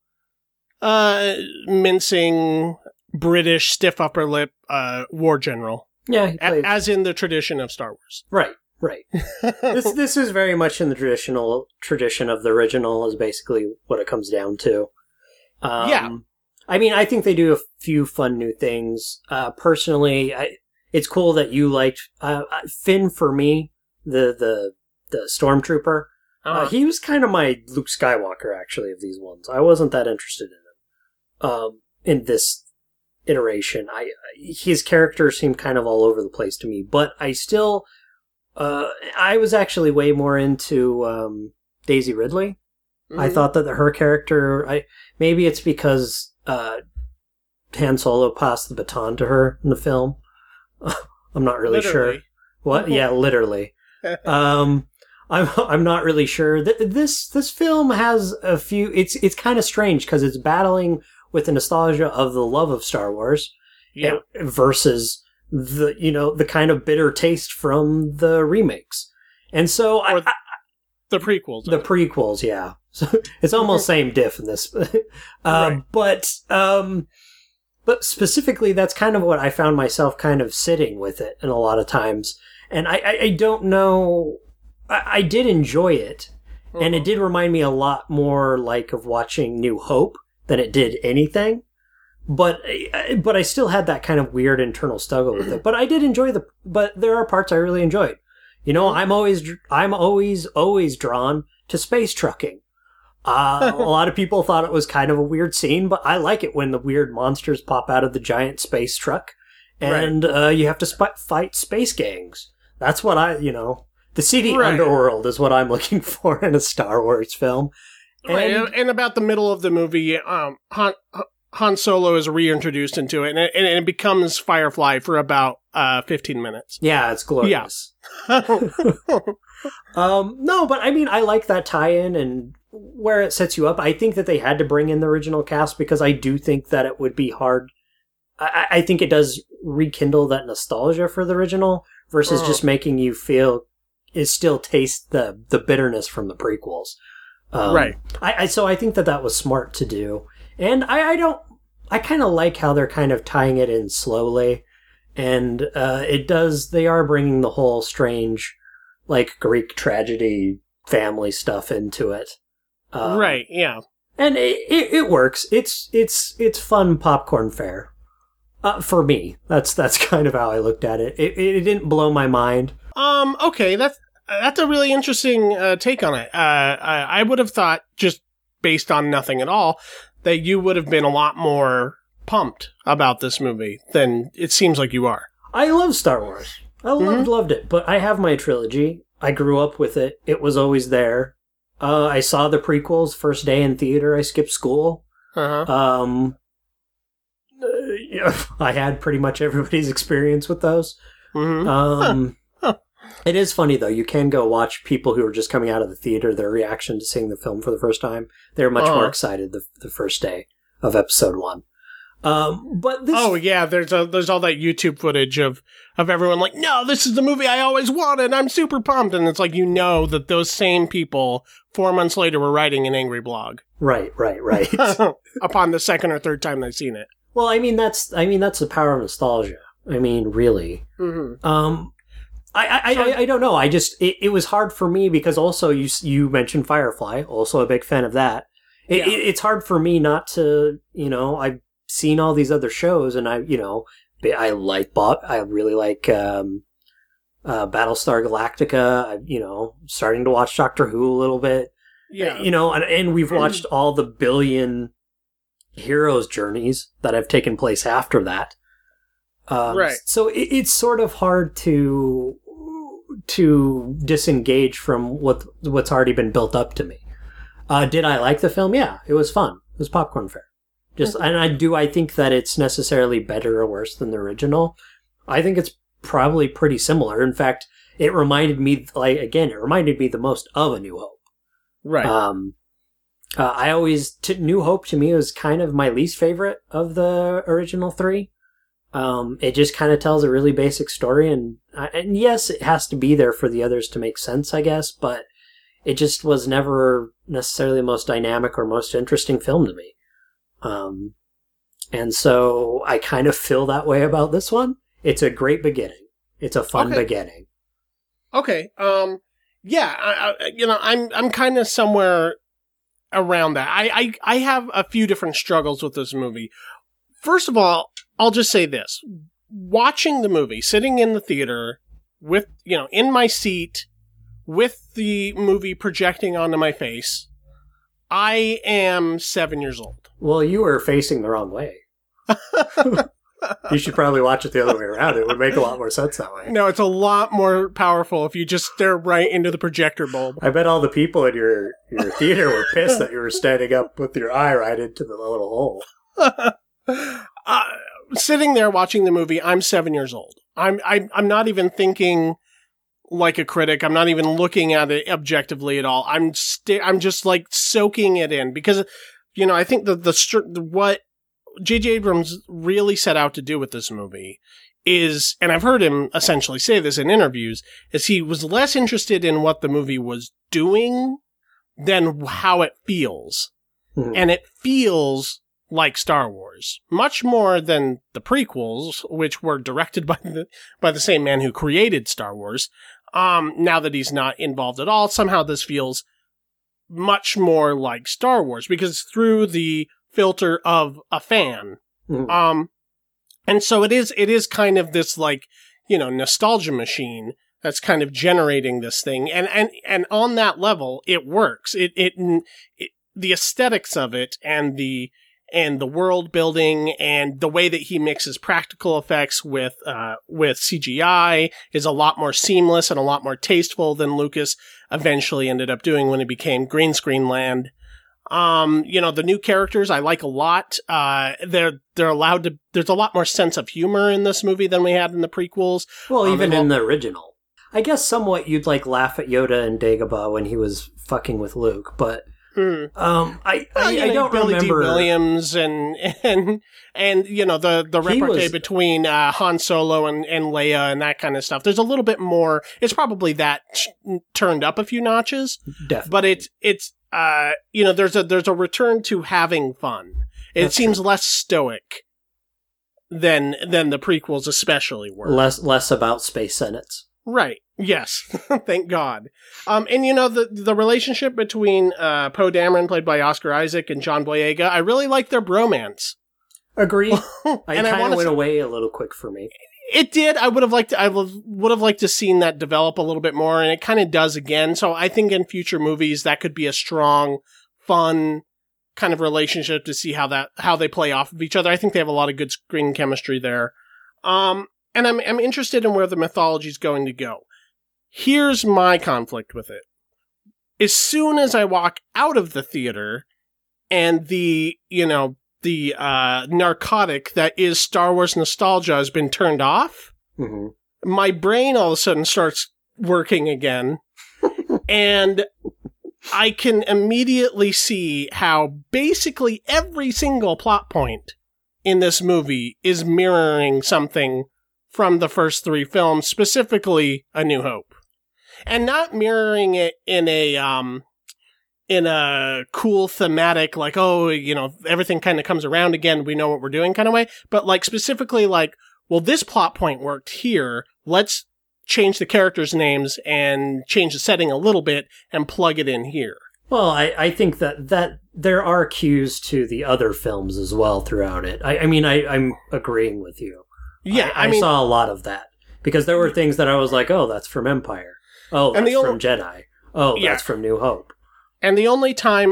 mincing British stiff upper lip war general. Yeah, he plays... as in the tradition of Star Wars. Right. This is very much in the tradition of the original, is basically what it comes down to. Yeah. I mean, I think they do a few fun new things. Personally, it's cool that you liked Finn. For me, the stormtrooper, he was kind of my Luke Skywalker, actually, of these ones. I wasn't that interested in him in this iteration. His character seemed kind of all over the place to me, but I still... I was actually way more into Daisy Ridley. Mm-hmm. I thought that her character... maybe it's because Han Solo passed the baton to her in the film. I'm not really sure. What? Mm-hmm. Yeah, literally. I'm not really sure. This film has a few... It's kind of strange because it's battling with the nostalgia of the love of Star Wars, versus the kind of bitter taste from the remakes. And so the prequels. The prequels, yeah. So it's almost same diff in this. Right. But specifically, that's kind of what I found myself kind of sitting with it in a lot of times. And I don't know... I did enjoy it, and it did remind me a lot more like of watching New Hope than it did anything. But I still had that kind of weird internal struggle with it. But I did enjoy but there are parts I really enjoyed. You know, I'm always drawn to space trucking. A lot of people thought it was kind of a weird scene, but I like it when the weird monsters pop out of the giant space truck, and you have to fight space gangs. That's what the seedy underworld is what I'm looking for in a Star Wars film. And about the middle of the movie, Han Solo is reintroduced into it, and it becomes Firefly for about 15 minutes. Yeah, it's glorious. Yeah. No, but I mean, I like that tie-in and where it sets you up. I think that they had to bring in the original cast because I do think that it would be hard. I think it does rekindle that nostalgia for the original versus just making you still taste the bitterness from the prequels. Right. So I think that was smart to do. And I kind of like how they're kind of tying it in slowly. And they are bringing the whole strange, like, Greek tragedy family stuff into it. Right, yeah. And it works. It's fun popcorn fare. For me. That's kind of how I looked at it. It didn't blow my mind. Okay, that's a really interesting take on it. I would have thought, just based on nothing at all, that you would have been a lot more pumped about this movie than it seems like you are. I love Star Wars. I loved it, but I have my trilogy. I grew up with it. It was always there. I saw the prequels first day in theater. I skipped school. I had pretty much everybody's experience with those. It is funny, though. You can go watch people who are just coming out of the theater, their reaction to seeing the film for the first time. They're much more excited the first day of episode 1. But this... Oh, yeah, there's all that YouTube footage of everyone like, no, this is the movie I always wanted, I'm super pumped. And it's like, that those same people 4 months later were writing an angry blog. Right. Upon the second or third time they've seen it. Well, I mean that's the power of nostalgia. I mean, really. Mm-hmm. I don't know. I just it was hard for me because also you mentioned Firefly, also a big fan of that. It's hard for me not to, I've seen all these other shows and I really like Battlestar Galactica. Starting to watch Doctor Who a little bit. Yeah. And we've watched all the billion heroes' journeys that have taken place after that. Right. So it's sort of hard to disengage from what's already been built up to me. Did I like the film? Yeah, it was fun. It was popcorn fare. And I think that it's necessarily better or worse than the original. I think it's probably pretty similar. In fact, it reminded me the most of A New Hope. Right. New Hope to me was kind of my least favorite of the original three. It just kind of tells a really basic story, and yes, it has to be there for the others to make sense, I guess, but it just was never necessarily the most dynamic or most interesting film to me. And so I kind of feel that way about this one. It's a great beginning. It's a fun beginning. Okay. Yeah. I'm kind of somewhere around that. I have a few different struggles with this movie. First of all, I'll just say this. Watching the movie, sitting in the theater with, in my seat with the movie projecting onto my face, I am 7 years old. Well, you were facing the wrong way. You should probably watch it the other way around. It would make a lot more sense that way. No, it's a lot more powerful if you just stare right into the projector bulb. I bet all the people in your theater were pissed that you were standing up with your eye right into the little hole. Sitting there watching the movie, I'm 7 years old. I'm not even thinking like a critic. I'm not even looking at it objectively at all. I'm just like soaking it in because, I think what J.J. Abrams really set out to do with this movie is, and I've heard him essentially say this in interviews, is he was less interested in what the movie was doing than how it feels. Mm-hmm. And it feels like Star Wars, much more than the prequels, which were directed by the same man who created Star Wars. Now that he's not involved at all, somehow this feels much more like Star Wars because it's through the filter of a fan. Mm-hmm. And so it is kind of this nostalgia machine that's kind of generating this thing. And on that level, it works. The aesthetics of it and the world building and the way that he mixes practical effects with CGI is a lot more seamless and a lot more tasteful than Lucas eventually ended up doing when it became Green Screen Land. The new characters I like a lot. They're allowed to, there's a lot more sense of humor in this movie than we had in the prequels. Well, even in the original. I guess somewhat you'd laugh at Yoda and Dagobah when he was fucking with Luke, but I don't Billy remember D. Williams and the repartee between Han Solo and Leia and that kind of stuff. There's a little bit more. It's probably that turned up a few notches. Definitely. But it's there's a return to having fun. It seems less stoic than the prequels especially were. Less about space senates. Right. Yes. Thank God. And the relationship between Poe Dameron, played by Oscar Isaac, and John Boyega, I really like their bromance. Agree. I kind of went away a little quick for me. It did. I would have liked to seen that develop a little bit more, and it kind of does again. So I think in future movies that could be a strong, fun kind of relationship to see how they play off of each other. I think they have a lot of good screen chemistry there. And I'm interested in where the mythology is going to go. Here's my conflict with it. As soon as I walk out of the theater and the narcotic that is Star Wars nostalgia has been turned off, mm-hmm. my brain all of a sudden starts working again. And I can immediately see how basically every single plot point in this movie is mirroring something from the first three films, specifically A New Hope. And not mirroring it in a in a cool thematic, like, oh, everything kind of comes around again, we know what we're doing kind of way, but like specifically like, well, this plot point worked here, let's change the characters' names and change the setting a little bit and plug it in here. Well, I think that there are cues to the other films as well throughout it. I'm agreeing with you. Yeah, I saw a lot of that. Because there were things that I was like, oh, that's from Empire. Oh, that's from Jedi. Oh, that's from New Hope. And the only time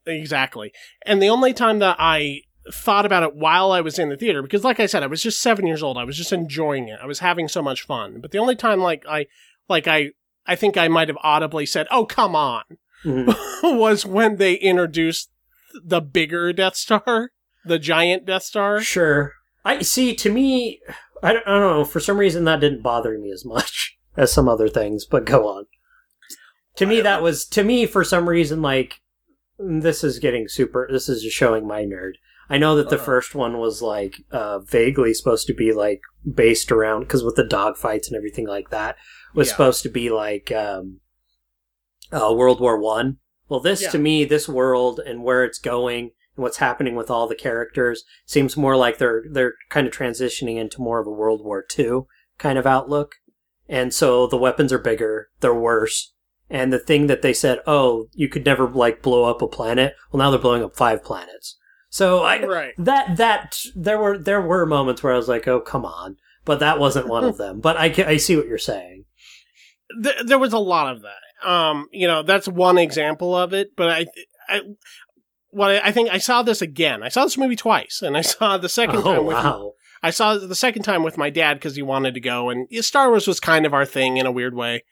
And the only time that I thought about it while I was in the theater, because like I said, I was just 7 years old. I was just enjoying it. I was having so much fun. But the only time I think I might have audibly said, oh, come on, was when they introduced the bigger Death Star, the giant Death Star. Sure. To me, I don't know, for some reason that didn't bother me as much as some other things, but go on. To me, for some reason, like, this is just showing my nerd. I know that the first one was, like, vaguely supposed to be, like, based around, because with the dogfights and everything like that, was supposed to be, like, World War One. Well, to me, this world and where it's going and what's happening with all the characters seems more like they're kind of transitioning into more of a World War II kind of outlook. And so the weapons are bigger, they're worse. And the thing that they said, oh, you could never like blow up a planet. Well, now they're blowing up 5 planets. So there were moments where I was like, oh, come on. But that wasn't one of them. But I see what you're saying. There was a lot of that. That's one example of it. But I think I saw this again. I saw this movie twice, and I saw the second time. I saw it the second time with my dad because he wanted to go, and Star Wars was kind of our thing in a weird way.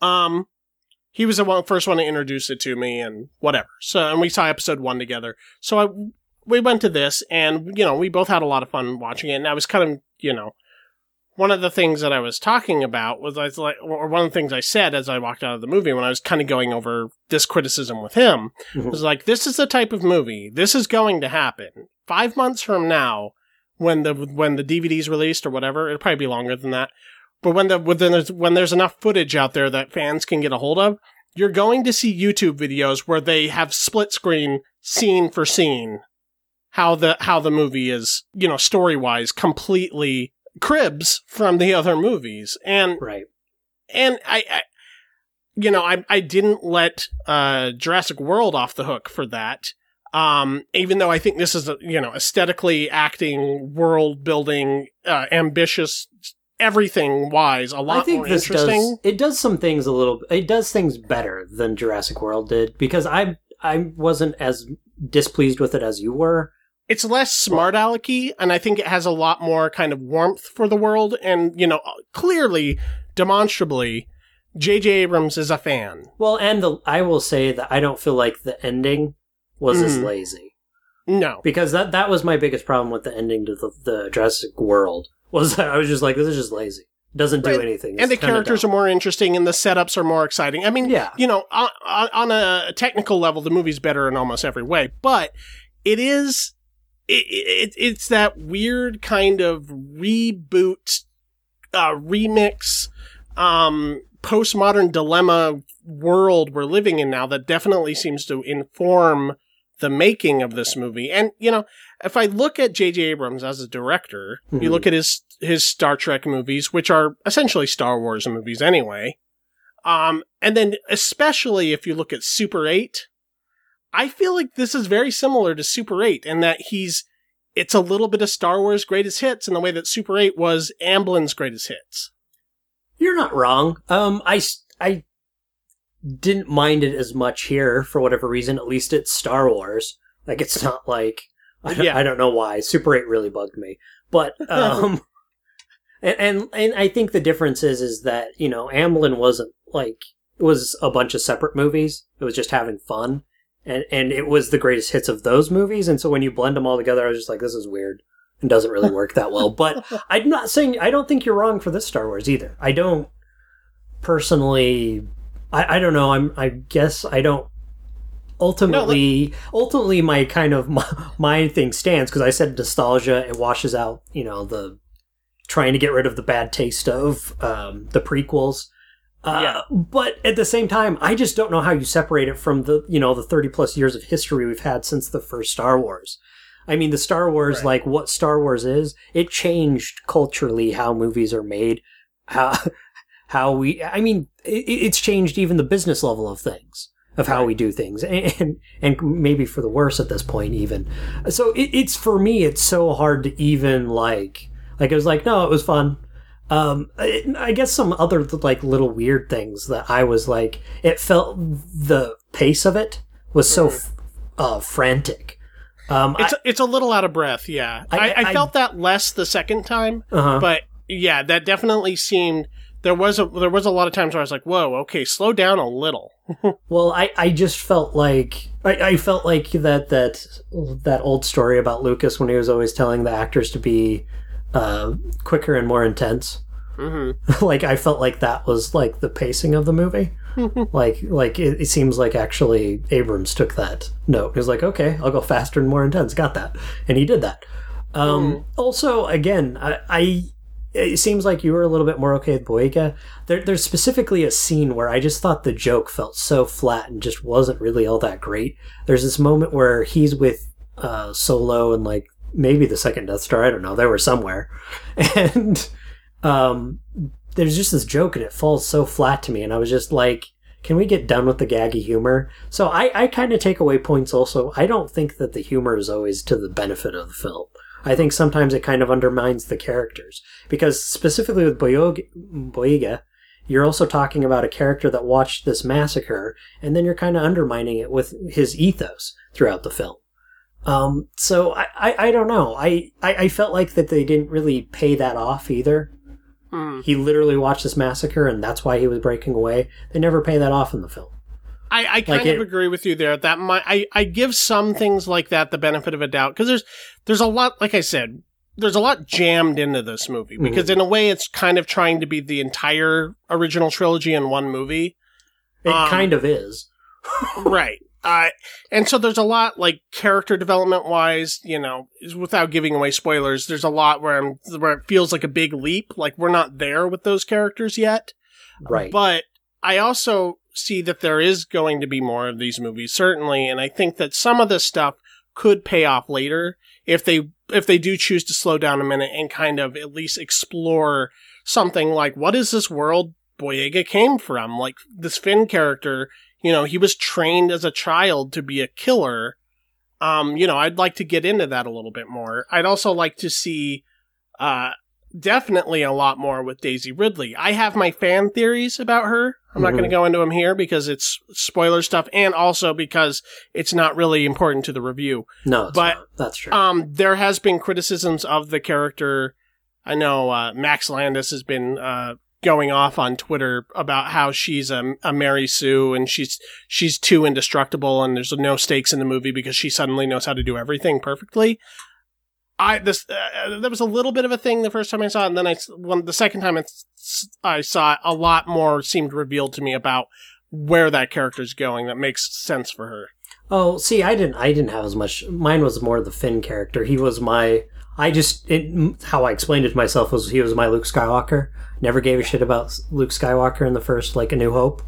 He was the first one to introduce it to me, and whatever. And we saw episode 1 together. So we went to this, and we both had a lot of fun watching it. And I was kind of one of the things that I was talking about was or one of the things I said as I walked out of the movie when I was kind of going over this criticism with him was like, this is the type of movie. This is going to happen 5 months from now when the DVD's released or whatever. It'll probably be longer than that. But when there's enough footage out there that fans can get a hold of, you're going to see YouTube videos where they have split screen scene for scene how the movie is, story-wise completely cribs from the other movies. And right. And I didn't let Jurassic World off the hook for that. Even though I think this is aesthetically, acting, world building, ambitious, everything wise, a lot more interesting. It does some things it does things better than Jurassic World did, because I wasn't as displeased with it as you were. It's less smart alecky, and I think it has a lot more kind of warmth for the world, and clearly, demonstrably, J.J. Abrams is a fan. Well, and I will say that I don't feel like the ending was as lazy. No. Because that was my biggest problem with the ending to the Jurassic World. Was that I was just like, this is just lazy. It doesn't do anything. It's and the characters are more interesting, and the setups are more exciting. I mean, on a technical level, the movie's better in almost every way. But it's that weird kind of reboot, remix, postmodern dilemma world we're living in now that definitely seems to inform the making of this movie. And, if I look at J.J. Abrams as a director, you look at his Star Trek movies, which are essentially Star Wars movies anyway, and then especially if you look at Super 8, I feel like this is very similar to Super 8 in that it's a little bit of Star Wars greatest hits in the way that Super 8 was Amblin's greatest hits. You're not wrong. I didn't mind it as much here for whatever reason. At least it's Star Wars. Like, it's not like I don't know why. Super 8 really bugged me. But, and I think the difference is that, Amblin wasn't like, it was a bunch of separate movies. It was just having fun. And it was the greatest hits of those movies. And so when you blend them all together, I was just like, this is weird. It doesn't really work that well. But I'm not saying, I don't think you're wrong for this Star Wars either. I don't personally, I don't know. I guess I don't. Ultimately, my kind of mind thing stands because I said nostalgia. It washes out, the trying to get rid of the bad taste of the prequels. But at the same time, I just don't know how you separate it from the 30 plus years of history we've had since the first Star Wars. I mean, the Star Wars, right. Like what Star Wars is, it changed culturally how movies are made, it's changed even the business level of things, of how we do things, and maybe for the worse at this point even. So it's for me, it's so hard to even like it was like, no, it was fun. I guess some other like little weird things that I was like, it felt the pace of it was so frantic. It's a little out of breath, yeah. I felt that less the second time, but yeah, that definitely seemed. There was a lot of times where I was like, "Whoa, okay, slow down a little." Well, I just felt like I felt like that old story about Lucas when he was always telling the actors to be quicker and more intense. Mm-hmm. Like I felt like that was like the pacing of the movie. like it seems like actually Abrams took that note. He was like, okay, I'll go faster and more intense. Got that, and he did that. Also, again, it seems like you were a little bit more okay with Boyega. There's specifically a scene where I just thought the joke felt so flat and just wasn't really all that great. There's this moment where he's with Solo and like maybe the second Death Star. I don't know. They were somewhere, and there's just this joke and it falls so flat to me, and I was just like, can we get done with the gaggy humor? So I kind of take away points also. I don't think that the humor is always to the benefit of the film. I think sometimes it kind of undermines the characters. Because specifically with Boyega, you're also talking about a character that watched this massacre, and then you're kind of undermining it with his ethos throughout the film. So I don't know. I felt like that they didn't really pay that off either. He literally watched this massacre, and that's why he was breaking away. They never pay that off in the film. I kind of agree with you there. That I give some things like that the benefit of a doubt, because there's a lot, like I said, there's a lot jammed into this movie, because in a way it's kind of trying to be the entire original trilogy in one movie. It kind of is. Right. And so there's a lot, like, character development wise, without giving away spoilers, there's a lot where it feels like a big leap. Like, we're not there with those characters yet. Right. But I also see that there is going to be more of these movies, certainly. And I think that some of this stuff could pay off later if they do choose to slow down a minute and kind of at least explore something like, what is this world Boyega came from? Like, this Finn character, he was trained as a child to be a killer. I'd like to get into that a little bit more. I'd also like to see, definitely a lot more with Daisy Ridley. I have my fan theories about her. I'm not going to go into them here because it's spoiler stuff, and also because it's not really important to the review. No, it's not. That's true. There has been criticisms of the character. I know Max Landis has been going off on Twitter about how she's a Mary Sue, and she's too indestructible, and there's no stakes in the movie because she suddenly knows how to do everything perfectly. There was a little bit of a thing the first time I saw it, and then the second time I saw it, a lot more seemed revealed to me about where that character's going that makes sense for her. Oh, see, I didn't have as much. Mine was more the Finn character. He was how I explained it to myself was he was my Luke Skywalker. Never gave a shit about Luke Skywalker in the first, like, A New Hope.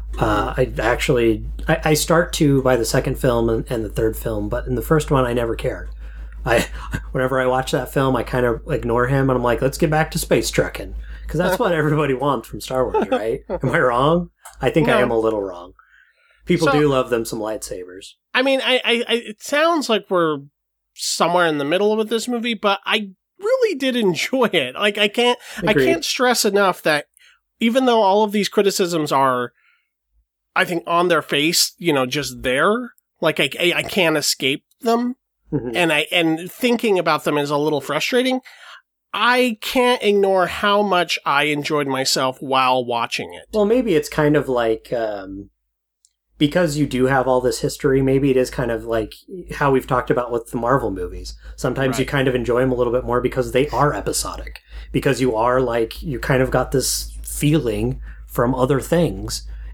I start to by the second film and the third film, but in the first one, I never cared. Whenever I watch that film, I kind of ignore him, and I'm like, let's get back to space trekking. Because that's what everybody wants from Star Wars, right? Am I wrong? I think I am a little wrong. People do love them some lightsabers. I mean, it sounds like we're somewhere in the middle with this movie, but I really did enjoy it. Like, I can't stress enough that even though all of these criticisms are, I think, on their face, just there, like, I can't escape them. Mm-hmm. And thinking about them is a little frustrating. I can't ignore how much I enjoyed myself while watching it. Well, maybe it's kind of like, because you do have all this history, maybe it is kind of like how we've talked about with the Marvel movies. Sometimes you kind of enjoy them a little bit more because they are episodic. Because you kind of got this feeling from other things.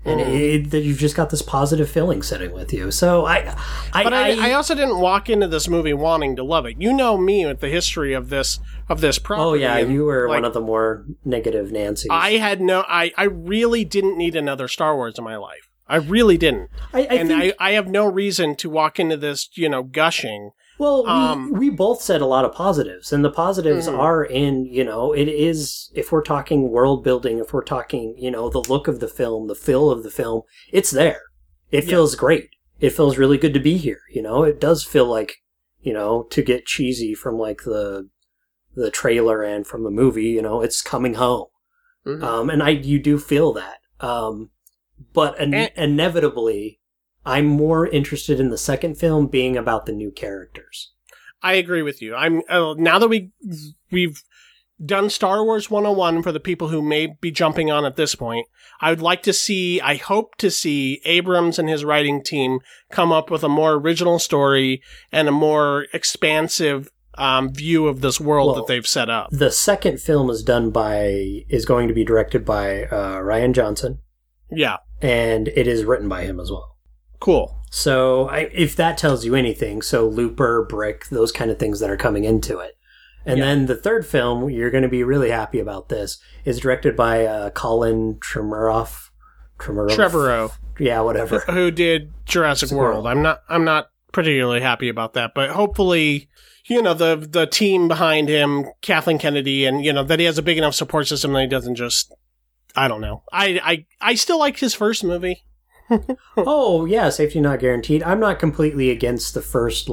and you've just got this positive feeling sitting with you. So I also didn't walk into this movie wanting to love it. You know me with the history of this property. Oh yeah, you were one of the more negative Nancys. I really didn't need another Star Wars in my life. I really didn't. I have no reason to walk into this, gushing. Well, we both said a lot of positives, and the positives are in, it is, if we're talking world building, if we're talking, the look of the film, the feel of the film, it's there. It feels great. It feels really good to be here. It does feel like, to get cheesy from like the trailer and from the movie, it's coming home. Mm-hmm. And you do feel that. But inevitably, I'm more interested in the second film being about the new characters. I agree with you. I'm now that we've done Star Wars 101 for the people who may be jumping on at this point. I hope to see Abrams and his writing team come up with a more original story and a more expansive view of this world that they've set up. The second film is going to be directed by Rian Johnson. Yeah, and it is written by him as well. Cool. So if that tells you anything, so Looper, Brick, those kind of things that are coming into it. And then the third film, you're going to be really happy about this, is directed by Colin Trevorrow. Yeah, whatever. Who did Jurassic World. I'm not particularly happy about that, but hopefully, the team behind him, Kathleen Kennedy, and, that he has a big enough support system that he doesn't just, I don't know. I still like his first movie. Oh, yeah, safety not guaranteed. I'm not completely against the first,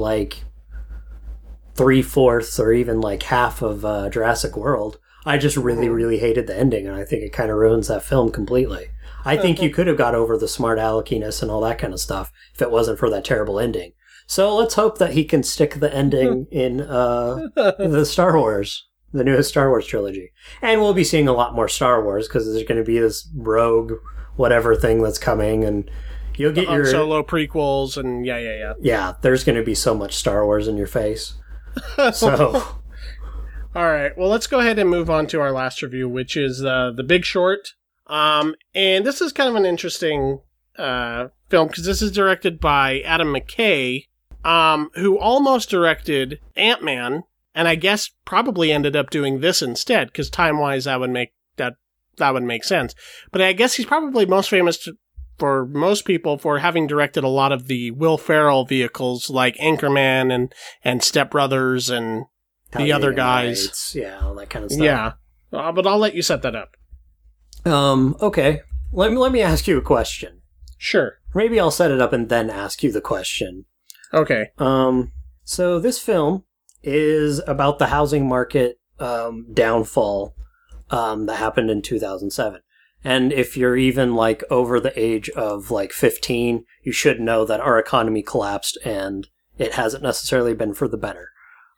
3/4 or even, half of Jurassic World. I just really, really hated the ending, and I think it kind of ruins that film completely. I think you could have got over the smart aleckiness and all that kind of stuff if it wasn't for that terrible ending. So let's hope that he can stick the ending in the Star Wars, the newest Star Wars trilogy. And we'll be seeing a lot more Star Wars, because there's going to be this rogue whatever thing that's coming, and you'll get your Solo prequels, and yeah, there's going to be so much Star Wars in your face. So all right, well, let's go ahead and move on to our last review, which is The Big Short. And this is kind of an interesting film, because this is directed by Adam McKay, who almost directed Ant-Man, and I guess probably ended up doing this instead, because time-wise that would make sense. But I guess he's probably most famous for most people for having directed a lot of the Will Ferrell vehicles like Anchorman and Step Brothers and the other guys. Rights. Yeah, all that kind of stuff. Yeah, but I'll let you set that up. Okay. Let me ask you a question. Sure. Maybe I'll set it up and then ask you the question. Okay. So this film is about the housing market downfall that happened in 2007. And if you're even over the age of 15, you should know that our economy collapsed and it hasn't necessarily been for the better.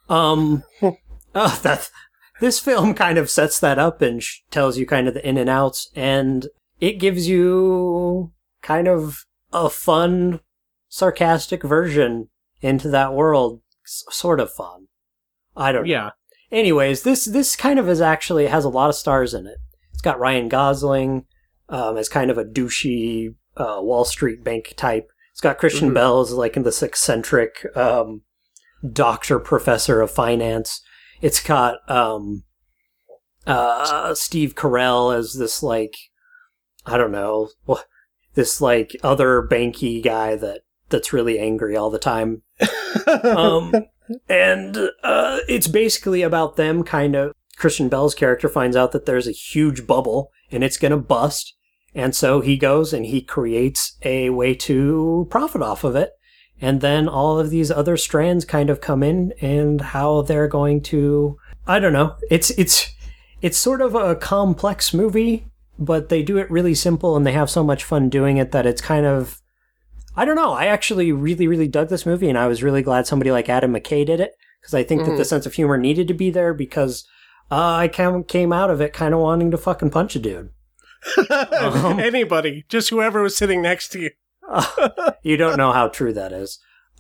This film kind of sets that up and tells you kind of the in and outs, and it gives you kind of a fun, sarcastic version into that world. Sort of fun. I don't know. Yeah. Anyways, this kind of it has a lot of stars in it. It's got Ryan Gosling as kind of a douchey Wall Street bank type. It's got Christian Bale as in this eccentric doctor professor of finance. It's got Steve Carell as this I don't know, this other banky guy that's really angry all the time. And it's basically about them kind of. Christian Bale's character finds out that there's a huge bubble and it's going to bust. And so he goes and he creates a way to profit off of it. And then all of these other strands kind of come in and how they're going to, I don't know. It's sort of a complex movie, but they do it really simple and they have so much fun doing it that it's kind of, I don't know. I actually really, really dug this movie, and I was really glad somebody like Adam McKay did it, because I think that the sense of humor needed to be there, because I came out of it kind of wanting to fucking punch a dude. Anybody, just whoever was sitting next to you. You don't know how true that is.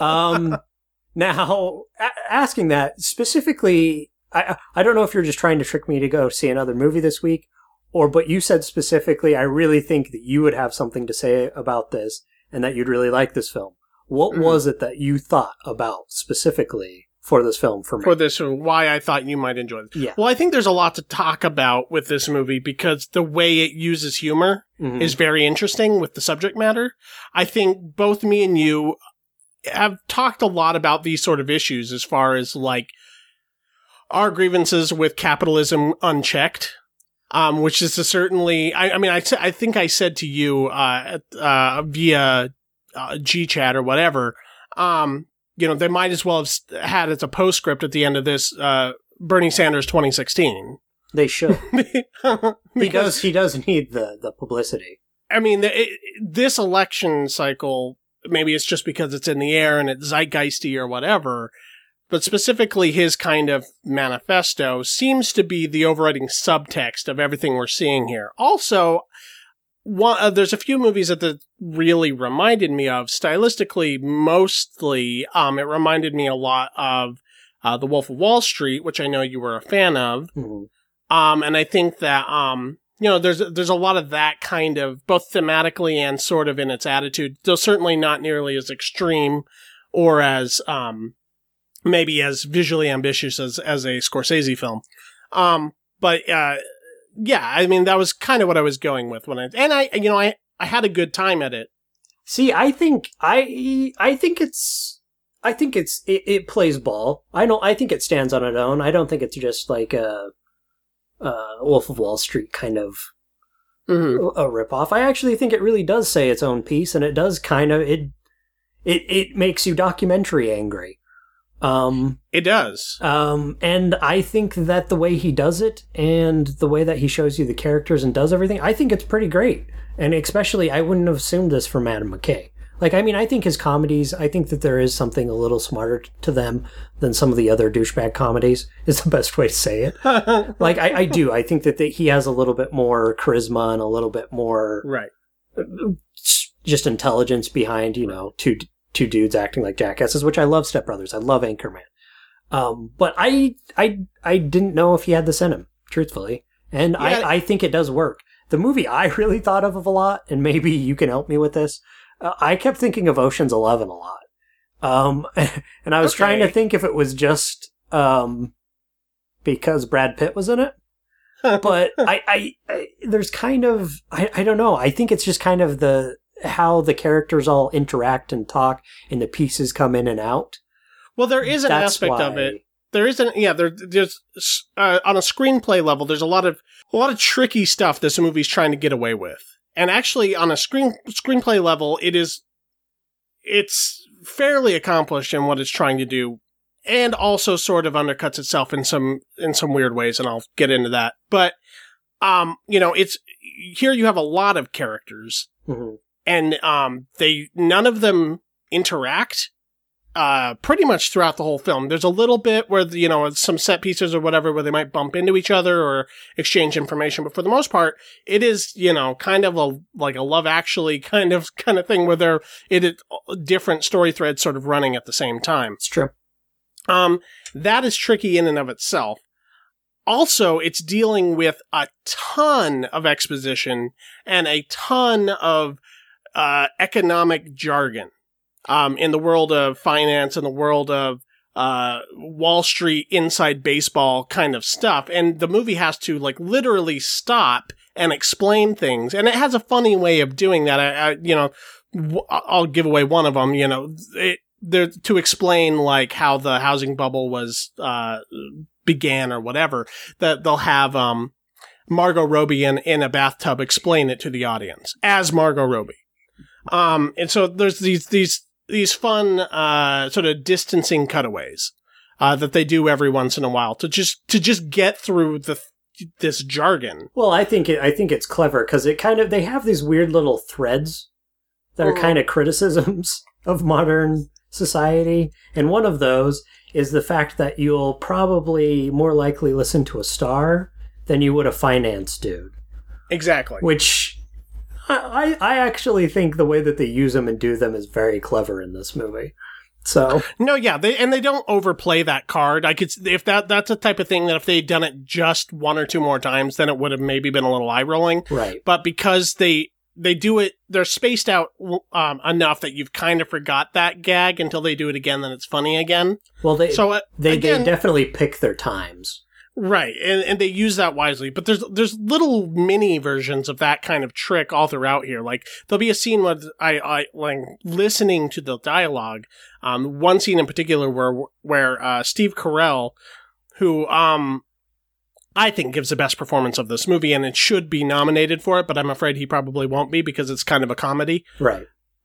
Now, asking that specifically, I don't know if you're just trying to trick me to go see another movie this week, but you said specifically, I really think that you would have something to say about this and that you'd really like this film. What was it that you thought about specifically for this film for me? For this film, why I thought you might enjoy it. Yeah. Well, I think there's a lot to talk about with this movie because the way it uses humor is very interesting with the subject matter. I think both me and you have talked a lot about these sort of issues as far as like our grievances with capitalism unchecked, which is certainly, I think I said to you via GChat or whatever, they might as well have had as a postscript at the end of this Bernie Sanders 2016. They should. He does need the publicity. I mean, this election cycle, maybe it's just because it's in the air and it's zeitgeisty or whatever, but specifically his kind of manifesto seems to be the overriding subtext of everything we're seeing here. Also, there's a few movies that really reminded me of, stylistically mostly. It reminded me a lot of The Wolf of Wall Street, which I know you were a fan of. Mm-hmm. And I think that, there's a lot of that kind of, both thematically and sort of in its attitude, though certainly not nearly as extreme or as, maybe as visually ambitious as a Scorsese film. Yeah, I mean, that was kind of what I was going with I had a good time at it. See, I think it plays ball. I think it stands on its own. I don't think it's just like a Wolf of Wall Street kind of a ripoff. I actually think it really does say its own piece, and it does kind of it makes you documentary angry. It does. And I think that the way he does it and the way that he shows you the characters and does everything, I think it's pretty great. And especially, I wouldn't have assumed this from Adam McKay. Like, I mean, I think his comedies, I think that there is something a little smarter to them than some of the other douchebag comedies, is the best way to say it. Like, I do. I think that he has a little bit more charisma and a little bit more... Right. Just intelligence behind, two dudes acting like jackasses, which I love Step Brothers. I love Anchorman. But I didn't know if he had this in him, truthfully. And yeah. I think it does work. The movie I really thought of a lot, and maybe you can help me with this, I kept thinking of Ocean's 11 a lot. And I was trying to think if it was just because Brad Pitt was in it. But I there's kind of, I don't know. I think it's just kind of how the characters all interact and talk and the pieces come in and out. Well, there is an aspect of it. There isn't, there's on a screenplay level, there's a lot of tricky stuff this movie's trying to get away with. And actually, on a screenplay level, it's fairly accomplished in what it's trying to do, and also sort of undercuts itself in some weird ways, and I'll get into that. But, it's, here you have a lot of characters, and none of them interact pretty much throughout the whole film. There's a little bit where, some set pieces or whatever where they might bump into each other or exchange information. But for the most part, it is, kind of like a Love Actually kind of thing where it is different story threads sort of running at the same time. It's true. That is tricky in and of itself. Also, it's dealing with a ton of exposition and a ton of economic jargon. In the world of finance and the world of Wall Street inside baseball kind of stuff. And the movie has to literally stop and explain things. And it has a funny way of doing that. I'll give away one of them, to explain how the housing bubble was began or whatever, that they'll have Margot Robbie in a bathtub explain it to the audience as Margot Robbie. And so there's these fun sort of distancing cutaways that they do every once in a while to just get through this jargon. Well, I think it's clever because they have these weird little threads that are kind of criticisms of modern society, and one of those is the fact that you'll probably more likely listen to a star than you would a finance dude. Exactly. Which I actually think the way that they use them and do them is very clever in this movie. So no, yeah, they don't overplay that card. I could, if that's a type of thing that if they'd done it just one or two more times, then it would have maybe been a little eye rolling. Right. But because they do it, they're spaced out enough that you've kind of forgot that gag until they do it again, then it's funny again. Well, they definitely pick their times. Right, and they use that wisely. But there's little mini versions of that kind of trick all throughout here. Like there'll be a scene where I like listening to the dialogue. One scene in particular where Steve Carell, who I think gives the best performance of this movie, and it should be nominated for it, but I'm afraid he probably won't be because it's kind of a comedy. Right.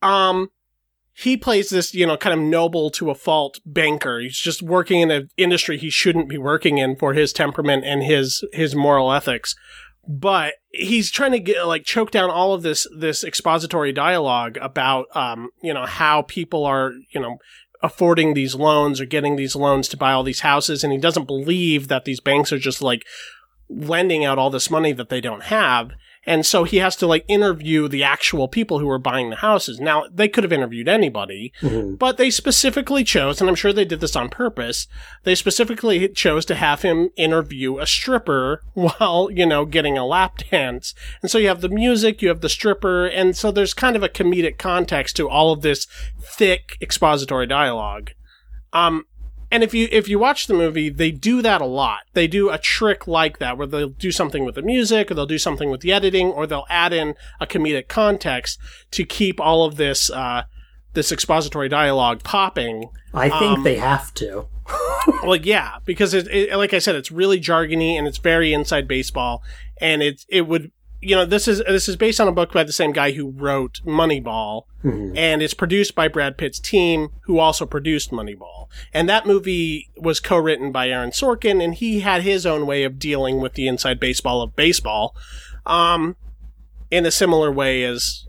He plays this, kind of noble to a fault banker. He's just working in an industry he shouldn't be working in for his temperament and his moral ethics. But he's trying to get, choke down all of this expository dialogue about, how people are, affording these loans or getting these loans to buy all these houses. And he doesn't believe that these banks are just lending out all this money that they don't have. And so he has to interview the actual people who are buying the houses. Now, they could have interviewed anybody, but they specifically chose, and I'm sure they did this on purpose, they specifically chose to have him interview a stripper while, getting a lap dance. And so you have the music, you have the stripper, and so there's kind of a comedic context to all of this thick expository dialogue. And if you watch the movie, they do that a lot. They do a trick like that, where they'll do something with the music, or they'll do something with the editing, or they'll add in a comedic context to keep all of this this expository dialogue popping. I think they have to. Well, yeah, because it, like I said, it's really jargony and it's very inside baseball, and it would. This is based on a book by the same guy who wrote Moneyball, and it's produced by Brad Pitt's team, who also produced Moneyball. And that movie was co-written by Aaron Sorkin, and he had his own way of dealing with the inside baseball of baseball, in a similar way as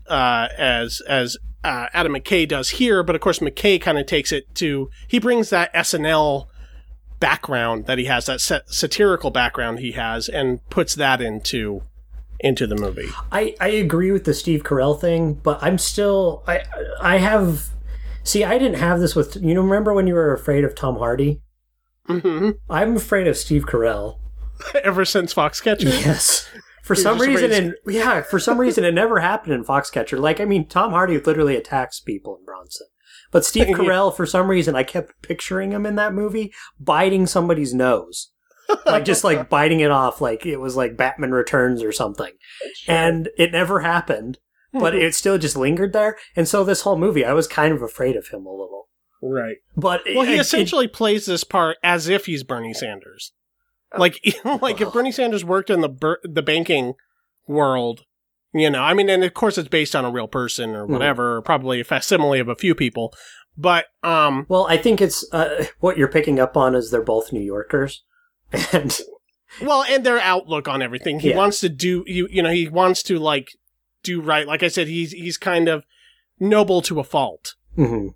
Adam McKay does here. But of course, McKay kind of takes it to, he brings that SNL background that he has, that satirical background he has, and puts that into the movie. I agree with the Steve Carell thing, but I'm still, I didn't have this with, remember when you were afraid of Tom Hardy? Mm-hmm. I'm afraid of Steve Carell. Ever since Foxcatcher? Yes. For some reason it never happened in Foxcatcher. Tom Hardy literally attacks people in Bronson. But Steve Carell, for some reason, I kept picturing him in that movie biting somebody's nose. Biting it off like it was like Batman Returns or something. Sure. And it never happened, but it still just lingered there. And so this whole movie, I was kind of afraid of him a little. Right. But he essentially plays this part as if he's Bernie Sanders. If Bernie Sanders worked in the banking world, and of course it's based on a real person or whatever, or probably a facsimile of a few people. But, well, I think it's, what you're picking up on is they're both New Yorkers. And their outlook on everything. He wants to do, he wants to do right. Like I said, he's kind of noble to a fault. Mm-hmm.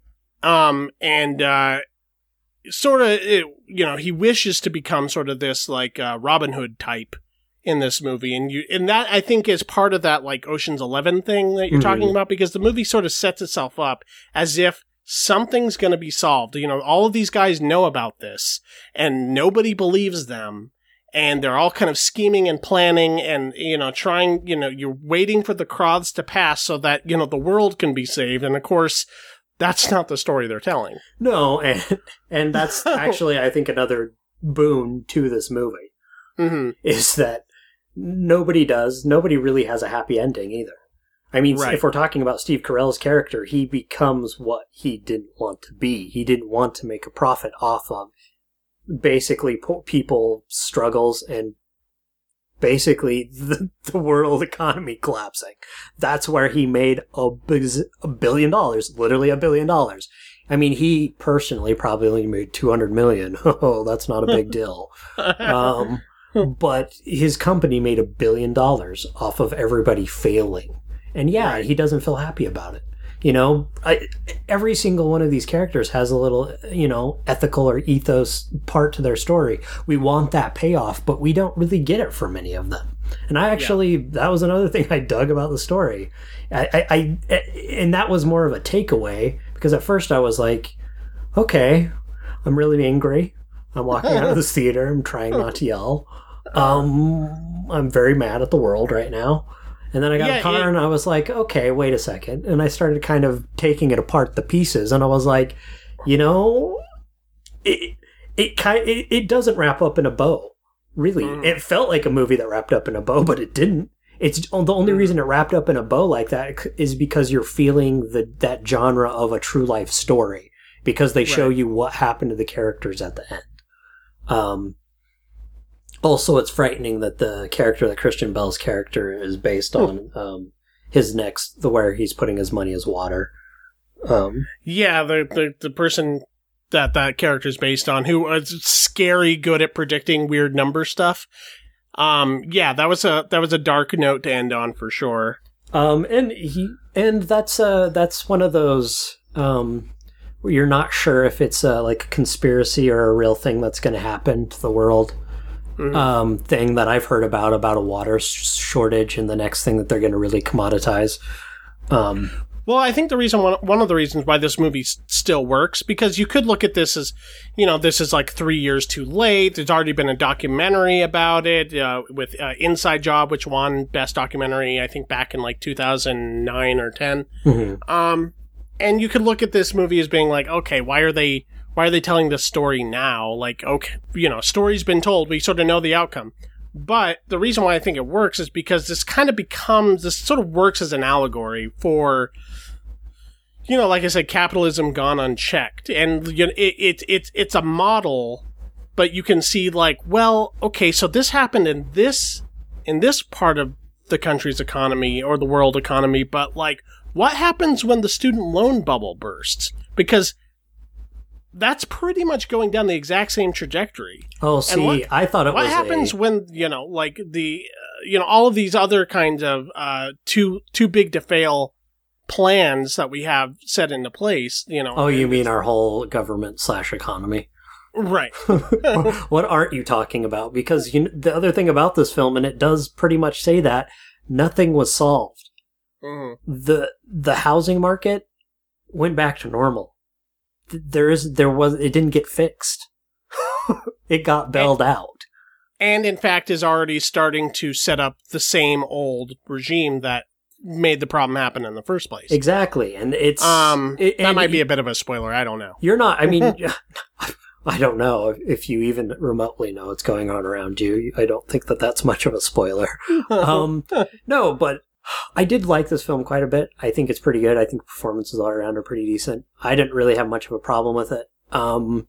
Sort of, he wishes to become sort of this Robin Hood type in this movie, and that I think is part of that Ocean's 11 thing that you're talking about, because the movie sort of sets itself up as if something's going to be solved. All of these guys know about this, and nobody believes them, and they're all kind of scheming and planning and, trying, you're waiting for the Croths to pass so that, the world can be saved. And of course, that's not the story they're telling. No, and that's actually, I think, another boon to this movie, is that nobody really has a happy ending either. Right. If we're talking about Steve Carell's character, he becomes what he didn't want to be. He didn't want to make a profit off of basically people's struggles and basically the world economy collapsing. That's where he made $1 billion, literally $1 billion. He personally probably only made $200 million. Oh, that's not a big deal. But his company made $1 billion off of everybody failing. And he doesn't feel happy about it. Every single one of these characters has a little, ethical or ethos part to their story. We want that payoff, but we don't really get it from any of them. And that was another thing I dug about the story. And that was more of a takeaway, because at first I was like, okay, I'm really angry. I'm walking out of this theater. I'm trying not to yell. I'm very mad at the world right now. And then I got a car and I was like, okay, wait a second. And I started kind of taking it apart, the pieces. And I was like, you know, it doesn't wrap up in a bow. Really. It felt like a movie that wrapped up in a bow, but it didn't. It's the only reason it wrapped up in a bow like that is because you're feeling that genre of a true life story, because they show you what happened to the characters at the end. Also, it's frightening that the character, that Christian Bale's character, is based on where he's putting his money as water. The person that character is based on, who was scary good at predicting weird number stuff. That was a dark note to end on for sure. And that's one of those where you're not sure if it's like a conspiracy or a real thing that's going to happen to the world. Thing that I've heard about a water shortage, and the next thing that they're going to really commoditize. Well, I think one of the reasons why this movie still works, because you could look at this as, this is like 3 years too late. There's already been a documentary about it with Inside Job, which won Best Documentary, I think, back in like 2009 or 10. And you could look at this movie as being like, okay, why are they telling this story now? Like, okay, story's been told. We sort of know the outcome. But the reason why I think it works is because this sort of works as an allegory for, like I said, capitalism gone unchecked. And it's a model, but you can see like, well, okay, so this happened in this part of the country's economy or the world economy, but like, what happens when the student loan bubble bursts? Because that's pretty much going down the exact same trajectory. Oh, see, I thought it was. What happens when all of these other kinds of too big to fail plans that we have set into place? Oh, you mean our whole government/economy? Right. What aren't you talking about? Because the other thing about this film, and it does pretty much say that, nothing was solved. The housing market went back to normal. It didn't get fixed. It got bailed out. And in fact is already starting to set up the same old regime that made the problem happen in the first place. Exactly. And it's that might be a bit of a spoiler, I don't know. You're not, I mean, I don't know if you even remotely know what's going on around you. I don't think that's much of a spoiler. No, but I did like this film quite a bit. I think it's pretty good. I think performances all around are pretty decent. I didn't really have much of a problem with it. I'm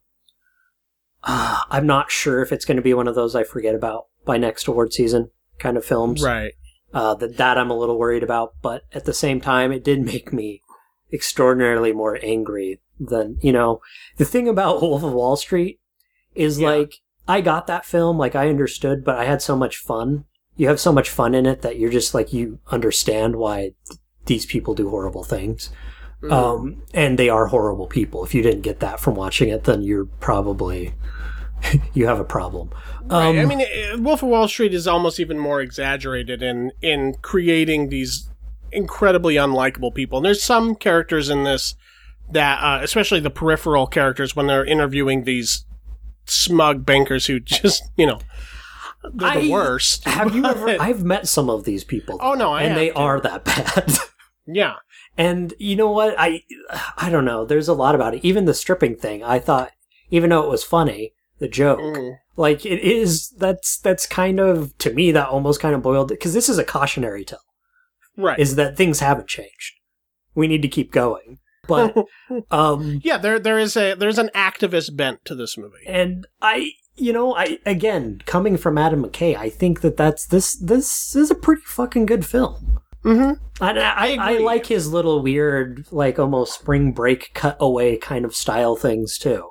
not sure if it's going to be one of those I forget about by next award season kind of films. Right. That I'm a little worried about. But at the same time, it did make me extraordinarily more angry than, the thing about Wolf of Wall Street is like, I got that film, like I understood, but I had so much fun. You have so much fun in it that you're just like, you understand why these people do horrible things. And they are horrible people. If you didn't get that from watching it, then you're probably, you have a problem. Right. I mean, Wolf of Wall Street is almost even more exaggerated in creating these incredibly unlikable people. And there's some characters in this that, especially the peripheral characters, when they're interviewing these smug bankers who just, they're the worst. Have you ever? I've met some of these people. Oh no, and they are that bad. Yeah. And you know what? I don't know. There's a lot about it. Even the stripping thing. I thought, even though it was funny, the joke, like it is. That's kind of, to me, that almost kind of boiled, because this is a cautionary tale. Right. Is that things haven't changed. We need to keep going. But there's an activist bent to this movie, and I again, coming from Adam McKay, I think this is a pretty fucking good film. I like his little weird, like almost spring break cutaway kind of style things too.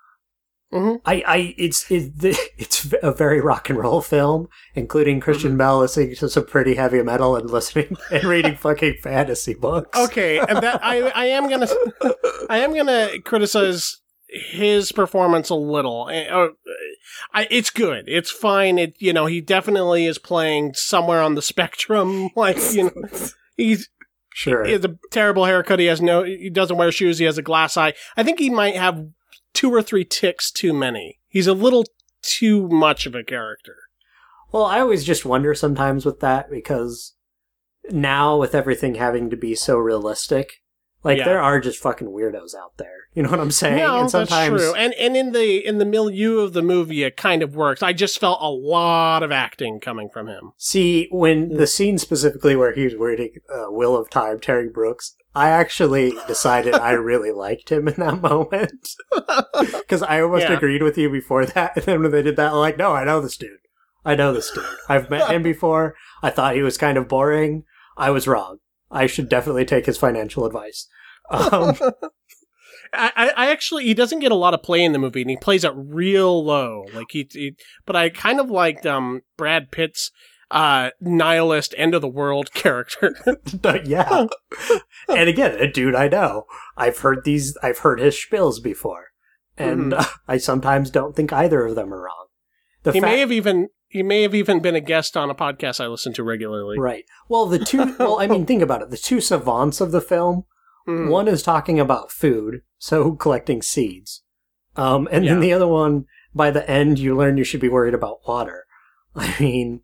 It's a very rock and roll film, including Christian Bale listening to some pretty heavy metal and listening and reading fucking fantasy books. Okay, and that I am gonna criticize his performance a little. It's good. It's fine. He definitely is playing somewhere on the spectrum. Like, he's sure. He has a terrible haircut. He doesn't wear shoes. He has a glass eye. I think he might have 2 or 3 ticks too many. He's a little too much of a character. Well, I always just wonder sometimes with that, because now with everything having to be so realistic, like there are just fucking weirdos out there. You know what I'm saying? No, and sometimes that's true. And in the milieu of the movie, it kind of works. I just felt a lot of acting coming from him. See, when the scene specifically where he was reading Wheel of Time, Terry Brooks, I actually decided I really liked him in that moment. Because I almost agreed with you before that. And then when they did that, I'm like, no, I know this dude. I've met him before. I thought he was kind of boring. I was wrong. I should definitely take his financial advice. I actually, he doesn't get a lot of play in the movie, and he plays it real low. Like but I kind of liked Brad Pitt's nihilist end of the world character. Yeah. And again, a dude I know. I've heard his spills before, and I sometimes don't think either of them are wrong. He may have even been a guest on a podcast I listen to regularly. Right. Well, think about it. The two savants of the film, one is talking about food, so collecting seeds. Then the other one, by the end, you learn you should be worried about water. I mean,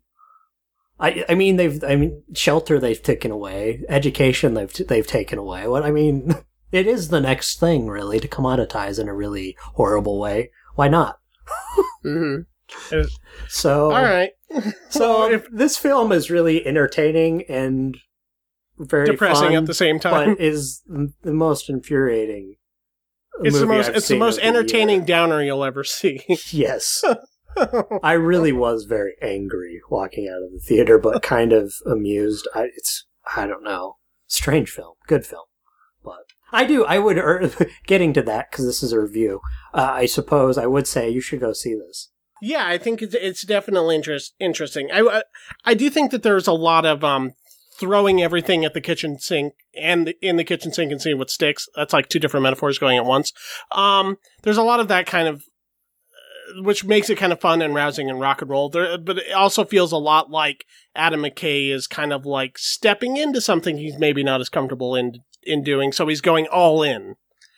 shelter they've taken away, education they've taken away. It is the next thing, really, to commoditize in a really horrible way. Why not? So, all right. So if this film is really entertaining and very depressing fun, at the same time, but is the most infuriating. It's the most entertaining downer you'll ever see. Yes. I really was very angry walking out of the theater, but kind of amused. I don't know. Strange film. Good film. But I would, getting to that, because this is a review, I suppose I would say you should go see this. Yeah, I think it's definitely interesting. I do think that there's a lot of throwing everything at the kitchen sink and in the kitchen sink and seeing what sticks. That's like 2 different metaphors going at once. There's a lot of that kind of, which makes it kind of fun and rousing and rock and roll. But it also feels a lot like Adam McKay is kind of like stepping into something he's maybe not as comfortable in doing, so he's going all in.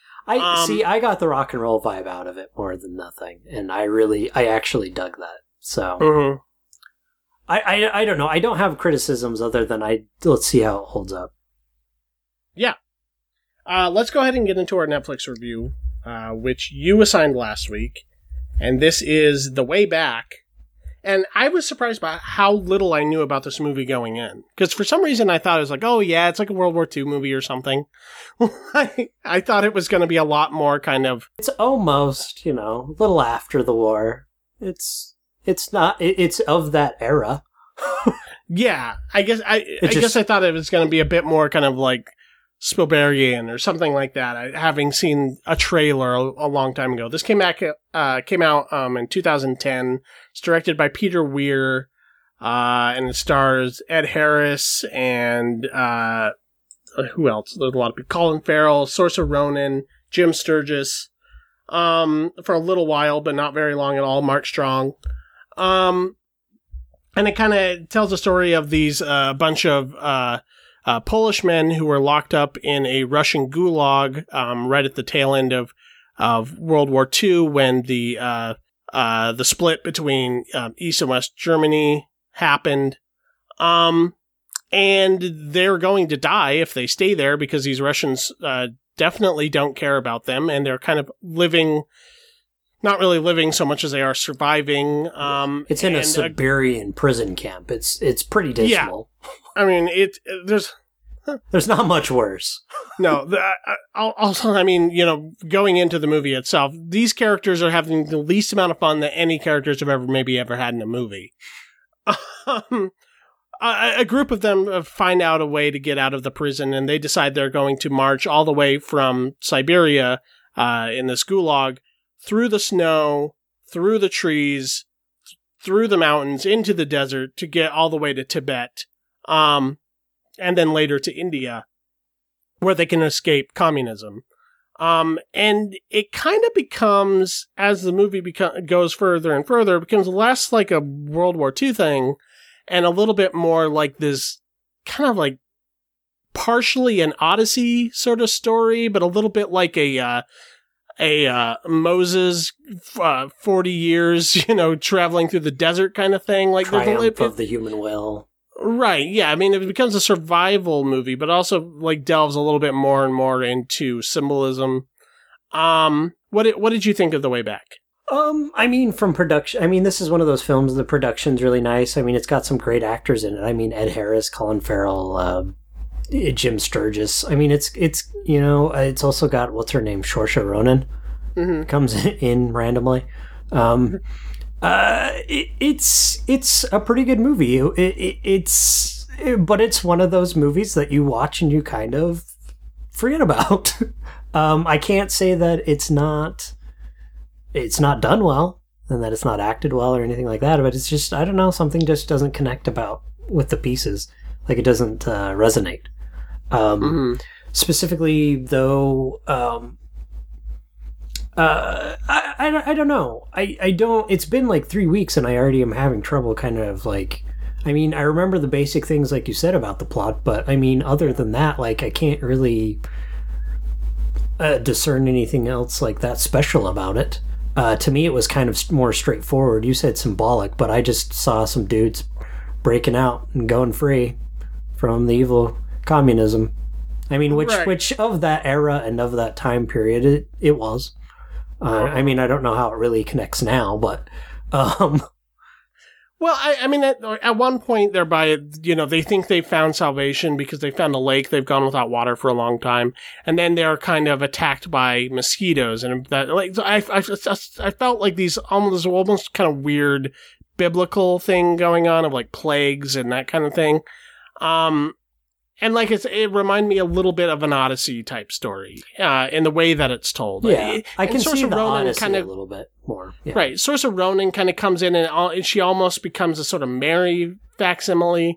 I got the rock and roll vibe out of it more than nothing, and I actually dug that. So, I don't know. I don't have criticisms other than let's see how it holds up. Yeah. Let's go ahead and get into our Netflix review, which you assigned last week, and this is The Way Back. And I was surprised by how little I knew about this movie going in. Because for some reason I thought it was like, oh yeah, it's like a World War II movie or something. I thought it was going to be a lot more kind of... It's almost, a little after the war. It's not... It's of that era. Yeah, I guess I thought it was going to be a bit more kind of like Spielbergian or something like that. Having seen a trailer a long time ago. This came out in 2010. It's directed by Peter Weir, and it stars Ed Harris and who else? There's a lot of people. Colin Farrell, Saoirse Ronan, Jim Sturgis, for a little while, but not very long at all. Mark Strong, and it kind of tells the story of these bunch of Polish men who were locked up in a Russian gulag right at the tail end of World War II when the split between East and West Germany happened. And they're going to die if they stay there because these Russians definitely don't care about them, and they're kind of not really living so much as they are surviving. It's in a Siberian prison camp. It's pretty dismal. Yeah. I mean, there's not much worse. No, also, going into the movie itself, these characters are having the least amount of fun that any characters have ever had in a movie. A group of them find out a way to get out of the prison, and they decide they're going to march all the way from Siberia in this gulag through the snow, through the trees, through the mountains, into the desert to get all the way to Tibet, and then later to India, where they can escape communism. And it kind of becomes, as the movie goes further and further, it becomes less like a World War II thing and a little bit more like this kind of like partially an Odyssey sort of story, but a little bit like a Moses 40 years, traveling through the desert kind of thing. Like Triumph of the human will. Right, yeah. I mean, it becomes a survival movie, but also like delves a little bit more and more into symbolism. What did you think of The Way Back? I mean, from production, I mean, this is one of those films, the production's really nice. I mean, it's got some great actors in it. I mean, Ed Harris, Colin Farrell, Jim Sturgis. I mean, it's also got, what's her name? Saoirse Ronan comes in randomly. It's a pretty good movie. But it's one of those movies that you watch and you kind of forget about. I can't say that it's not done well and that it's not acted well or anything like that, but it's just, I don't know, something just doesn't connect with the pieces. Like, it doesn't resonate. Specifically, though, I don't know. I don't, it's been like 3 weeks and I already am having trouble kind of like, I mean, I remember the basic things like you said about the plot, but I mean, other than that, like, I can't really discern anything else like that special about it. To me, it was kind of more straightforward. You said symbolic, but I just saw some dudes breaking out and going free from the evil communism. I mean, which of that era and of that time period it was. I mean, I don't know how it really connects now, but... Well, I mean, at one point they're they think they found salvation because they found a lake. They've gone without water for a long time. And then they're kind of attacked by mosquitoes. And that, like, I felt like these almost kind of weird biblical thing going on of like plagues and that kind of thing. And like it reminded me a little bit of an Odyssey type story in the way that it's told. Yeah, I can see the Odyssey kind of, a little bit more. Yeah. Right, Saoirse Ronan kind of comes in and she almost becomes a sort of Mary facsimile.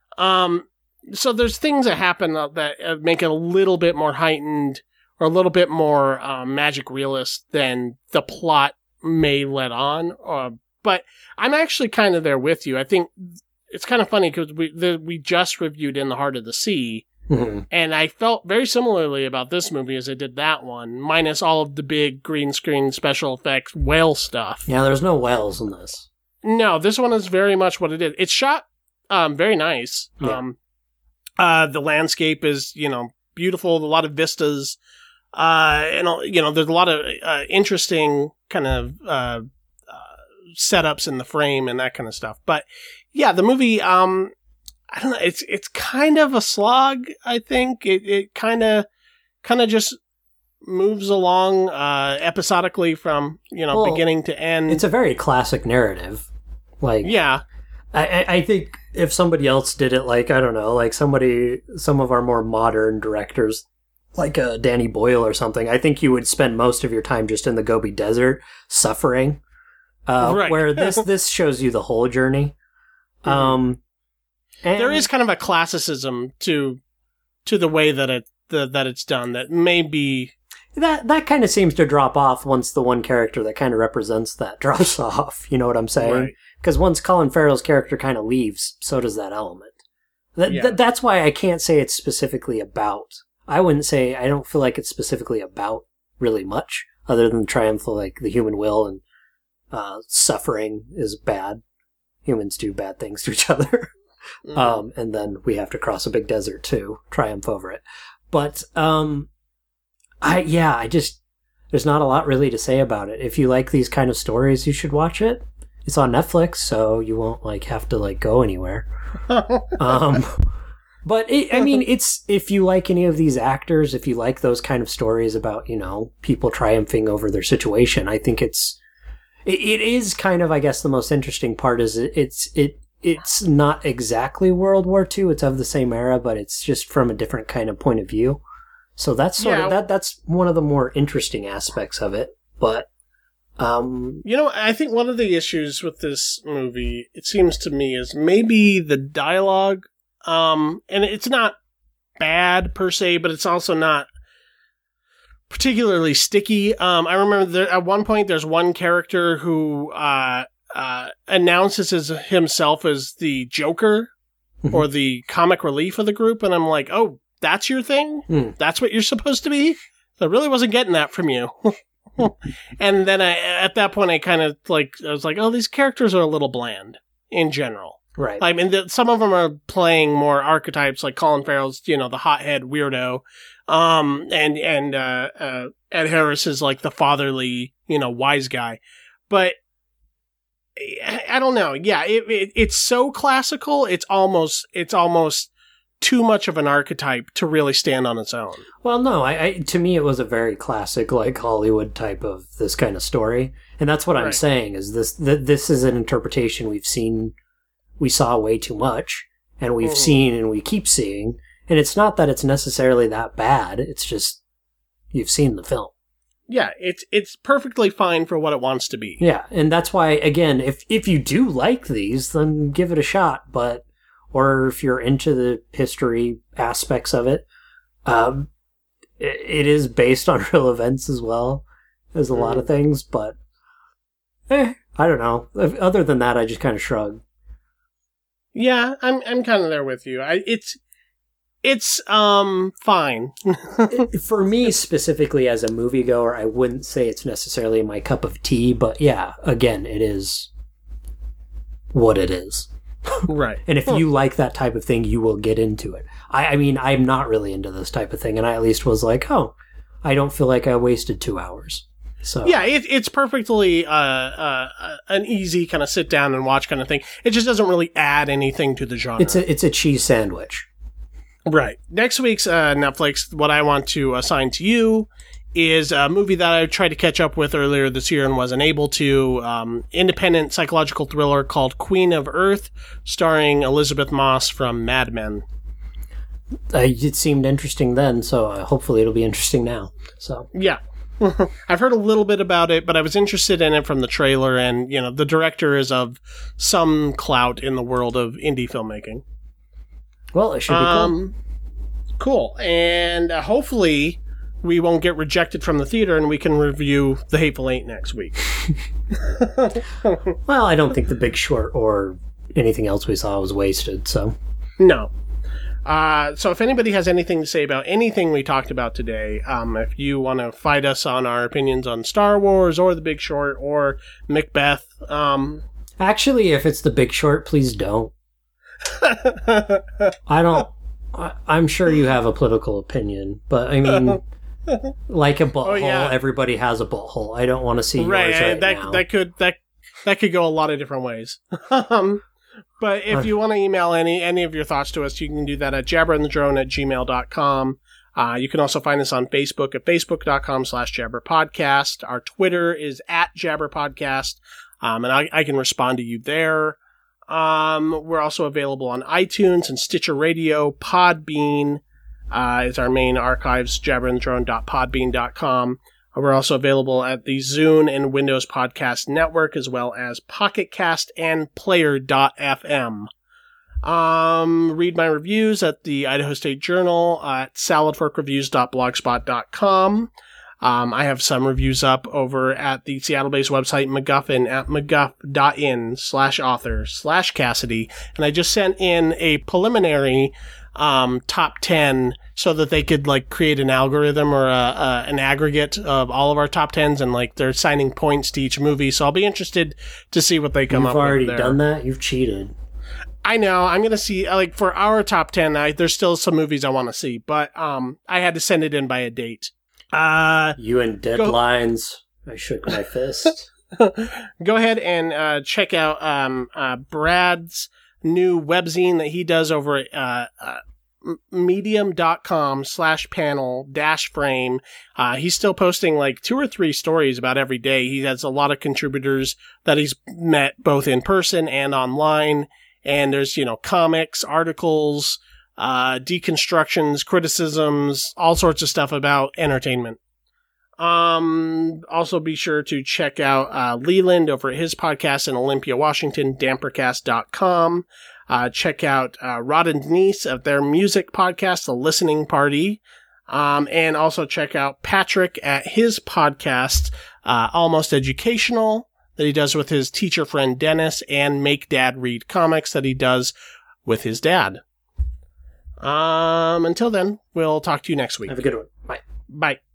So there's things that happen that make it a little bit more heightened or a little bit more magic realist than the plot may let on. But I'm actually kind of there with you. I think it's kind of funny because we just reviewed In the Heart of the Sea, and I felt very similarly about this movie as I did that one, minus all of the big green screen special effects whale stuff. Yeah, there's no whales in this. No, this one is very much what it is. It's shot very nice. Yeah. The landscape is, beautiful, a lot of vistas, and there's a lot of interesting kind of setups in the frame and that kind of stuff. But yeah, the movie, I don't know, it's kind of a slog, I think. It kind of just moves along episodically from, beginning to end. It's a very classic narrative. Like, yeah. I think if somebody else did it, like, I don't know, like some of our more modern directors, like Danny Boyle or something, I think you would spend most of your time just in the Gobi Desert suffering. Right. Where this shows you the whole journey. And there is kind of a classicism to the way that it's done that may be that kind of seems to drop off once the one character that kind of represents that drops off. You know what I'm saying? Because once Colin Farrell's character kind of leaves, so does that element. That's why I can't say it's specifically about. I don't feel like it's specifically about really much other than the triumph of like the human will and suffering is bad. Humans do bad things to each other. And then we have to cross a big desert to triumph over it. But, there's not a lot really to say about it. If you like these kind of stories, you should watch it. It's on Netflix, so you won't like have to like go anywhere. But it's, if you like any of these actors, if you like those kind of stories about, people triumphing over their situation, I think it is kind of, I guess, the most interesting part is it's not exactly World War II. It's of the same era, but it's just from a different kind of point of view. So that's that's one of the more interesting aspects of it. But I think one of the issues with this movie, it seems to me, is maybe the dialogue. And it's not bad per se, but it's also not particularly sticky. I remember at one point there's one character who announces himself as the Joker or the comic relief of the group, and I'm like, oh, that's your thing? That's what you're supposed to be? I really wasn't getting that from you. And then at that point, I was like, oh, these characters are a little bland in general. Right. I mean, some of them are playing more archetypes, like Colin Farrell's, the hothead weirdo. And Ed Harris is like the fatherly, wise guy. But I don't know. Yeah, it's so classical. It's almost too much of an archetype to really stand on its own. Well, no, to me it was a very classic, like Hollywood type of this kind of story, and that's what I'm saying is this is an interpretation we saw way too much, and we've seen and we keep seeing, and it's not that it's necessarily that bad. It's just you've seen the film. Yeah, it's perfectly fine for what it wants to be. Yeah, and that's why again, if you do like these, then give it a shot, or if you're into the history aspects of it, it is based on real events as well as a lot of things, but I don't know. Other than that, I just kind of shrug. Yeah, I'm kind of there with you. It's fine. For me, specifically as a moviegoer, I wouldn't say it's necessarily my cup of tea, but yeah, again, it is what it is. Right. And if you like that type of thing, you will get into it. I mean, I'm not really into this type of thing, and I at least was like, oh, I don't feel like I wasted 2 hours. So yeah, it's perfectly an easy kind of sit down and watch kind of thing. It just doesn't really add anything to the genre. It's a cheese sandwich. Right. Next week's Netflix, what I want to assign to you is a movie that I tried to catch up with earlier this year and wasn't able to. Independent psychological thriller called Queen of Earth, starring Elizabeth Moss from Mad Men. It seemed interesting then, so hopefully it'll be interesting now. So yeah. I've heard a little bit about it, but I was interested in it from the trailer, and the director is of some clout in the world of indie filmmaking. Well, it should be cool. Cool. And hopefully we won't get rejected from the theater and we can review The Hateful Eight next week. Well, I don't think The Big Short or anything else we saw was wasted, so. No. So if anybody has anything to say about anything we talked about today, if you want to fight us on our opinions on Star Wars or The Big Short or Macbeth. Actually, if it's The Big Short, please don't. I'm sure you have a political opinion, but I mean, like a butthole, everybody has a butthole. I don't want to see yours right now. That could go a lot of different ways. But if you want to email any of your thoughts to us, you can do that at jabberandthedrone@gmail.com. You can also find us on Facebook at facebook.com/jabberpodcast. Our Twitter is @jabberpodcast, and I can respond to you there. We're also available on iTunes and Stitcher Radio. Podbean is our main archives, jabberandthethrone.podbean.com. We're also available at the Zune and Windows Podcast Network, as well as Pocket Cast and Player.fm. Read my reviews at the Idaho State Journal at saladforkreviews.blogspot.com. I have some reviews up over at the Seattle-based website MacGuffin at mcguff.in/author/Cassidy. And I just sent in a preliminary top 10 so that they could create an algorithm or an aggregate of all of our top 10s, and they're assigning points to each movie. So I'll be interested to see what they come up with there. You've already done that? You've cheated. I know. I'm going to see, for our top 10, there's still some movies I want to see, but I had to send it in by a date. You and deadlines. I shook my fist. Go ahead and check out Brad's new webzine that he does over at medium.com/panel-frame. He's still posting 2 or 3 stories about every day. He has a lot of contributors that he's met both in person and online. And there's, comics, articles, deconstructions, criticisms, all sorts of stuff about entertainment. Also be sure to check out Leland over at his podcast in Olympia, Washington, dampercast.com. Check out Rod and Denise of their music podcast, The Listening Party. And also check out Patrick at his podcast, Almost Educational, that he does with his teacher friend Dennis, and Make Dad Read Comics that he does with his dad. Until then, we'll talk to you next week. Have a good one. Bye. Bye.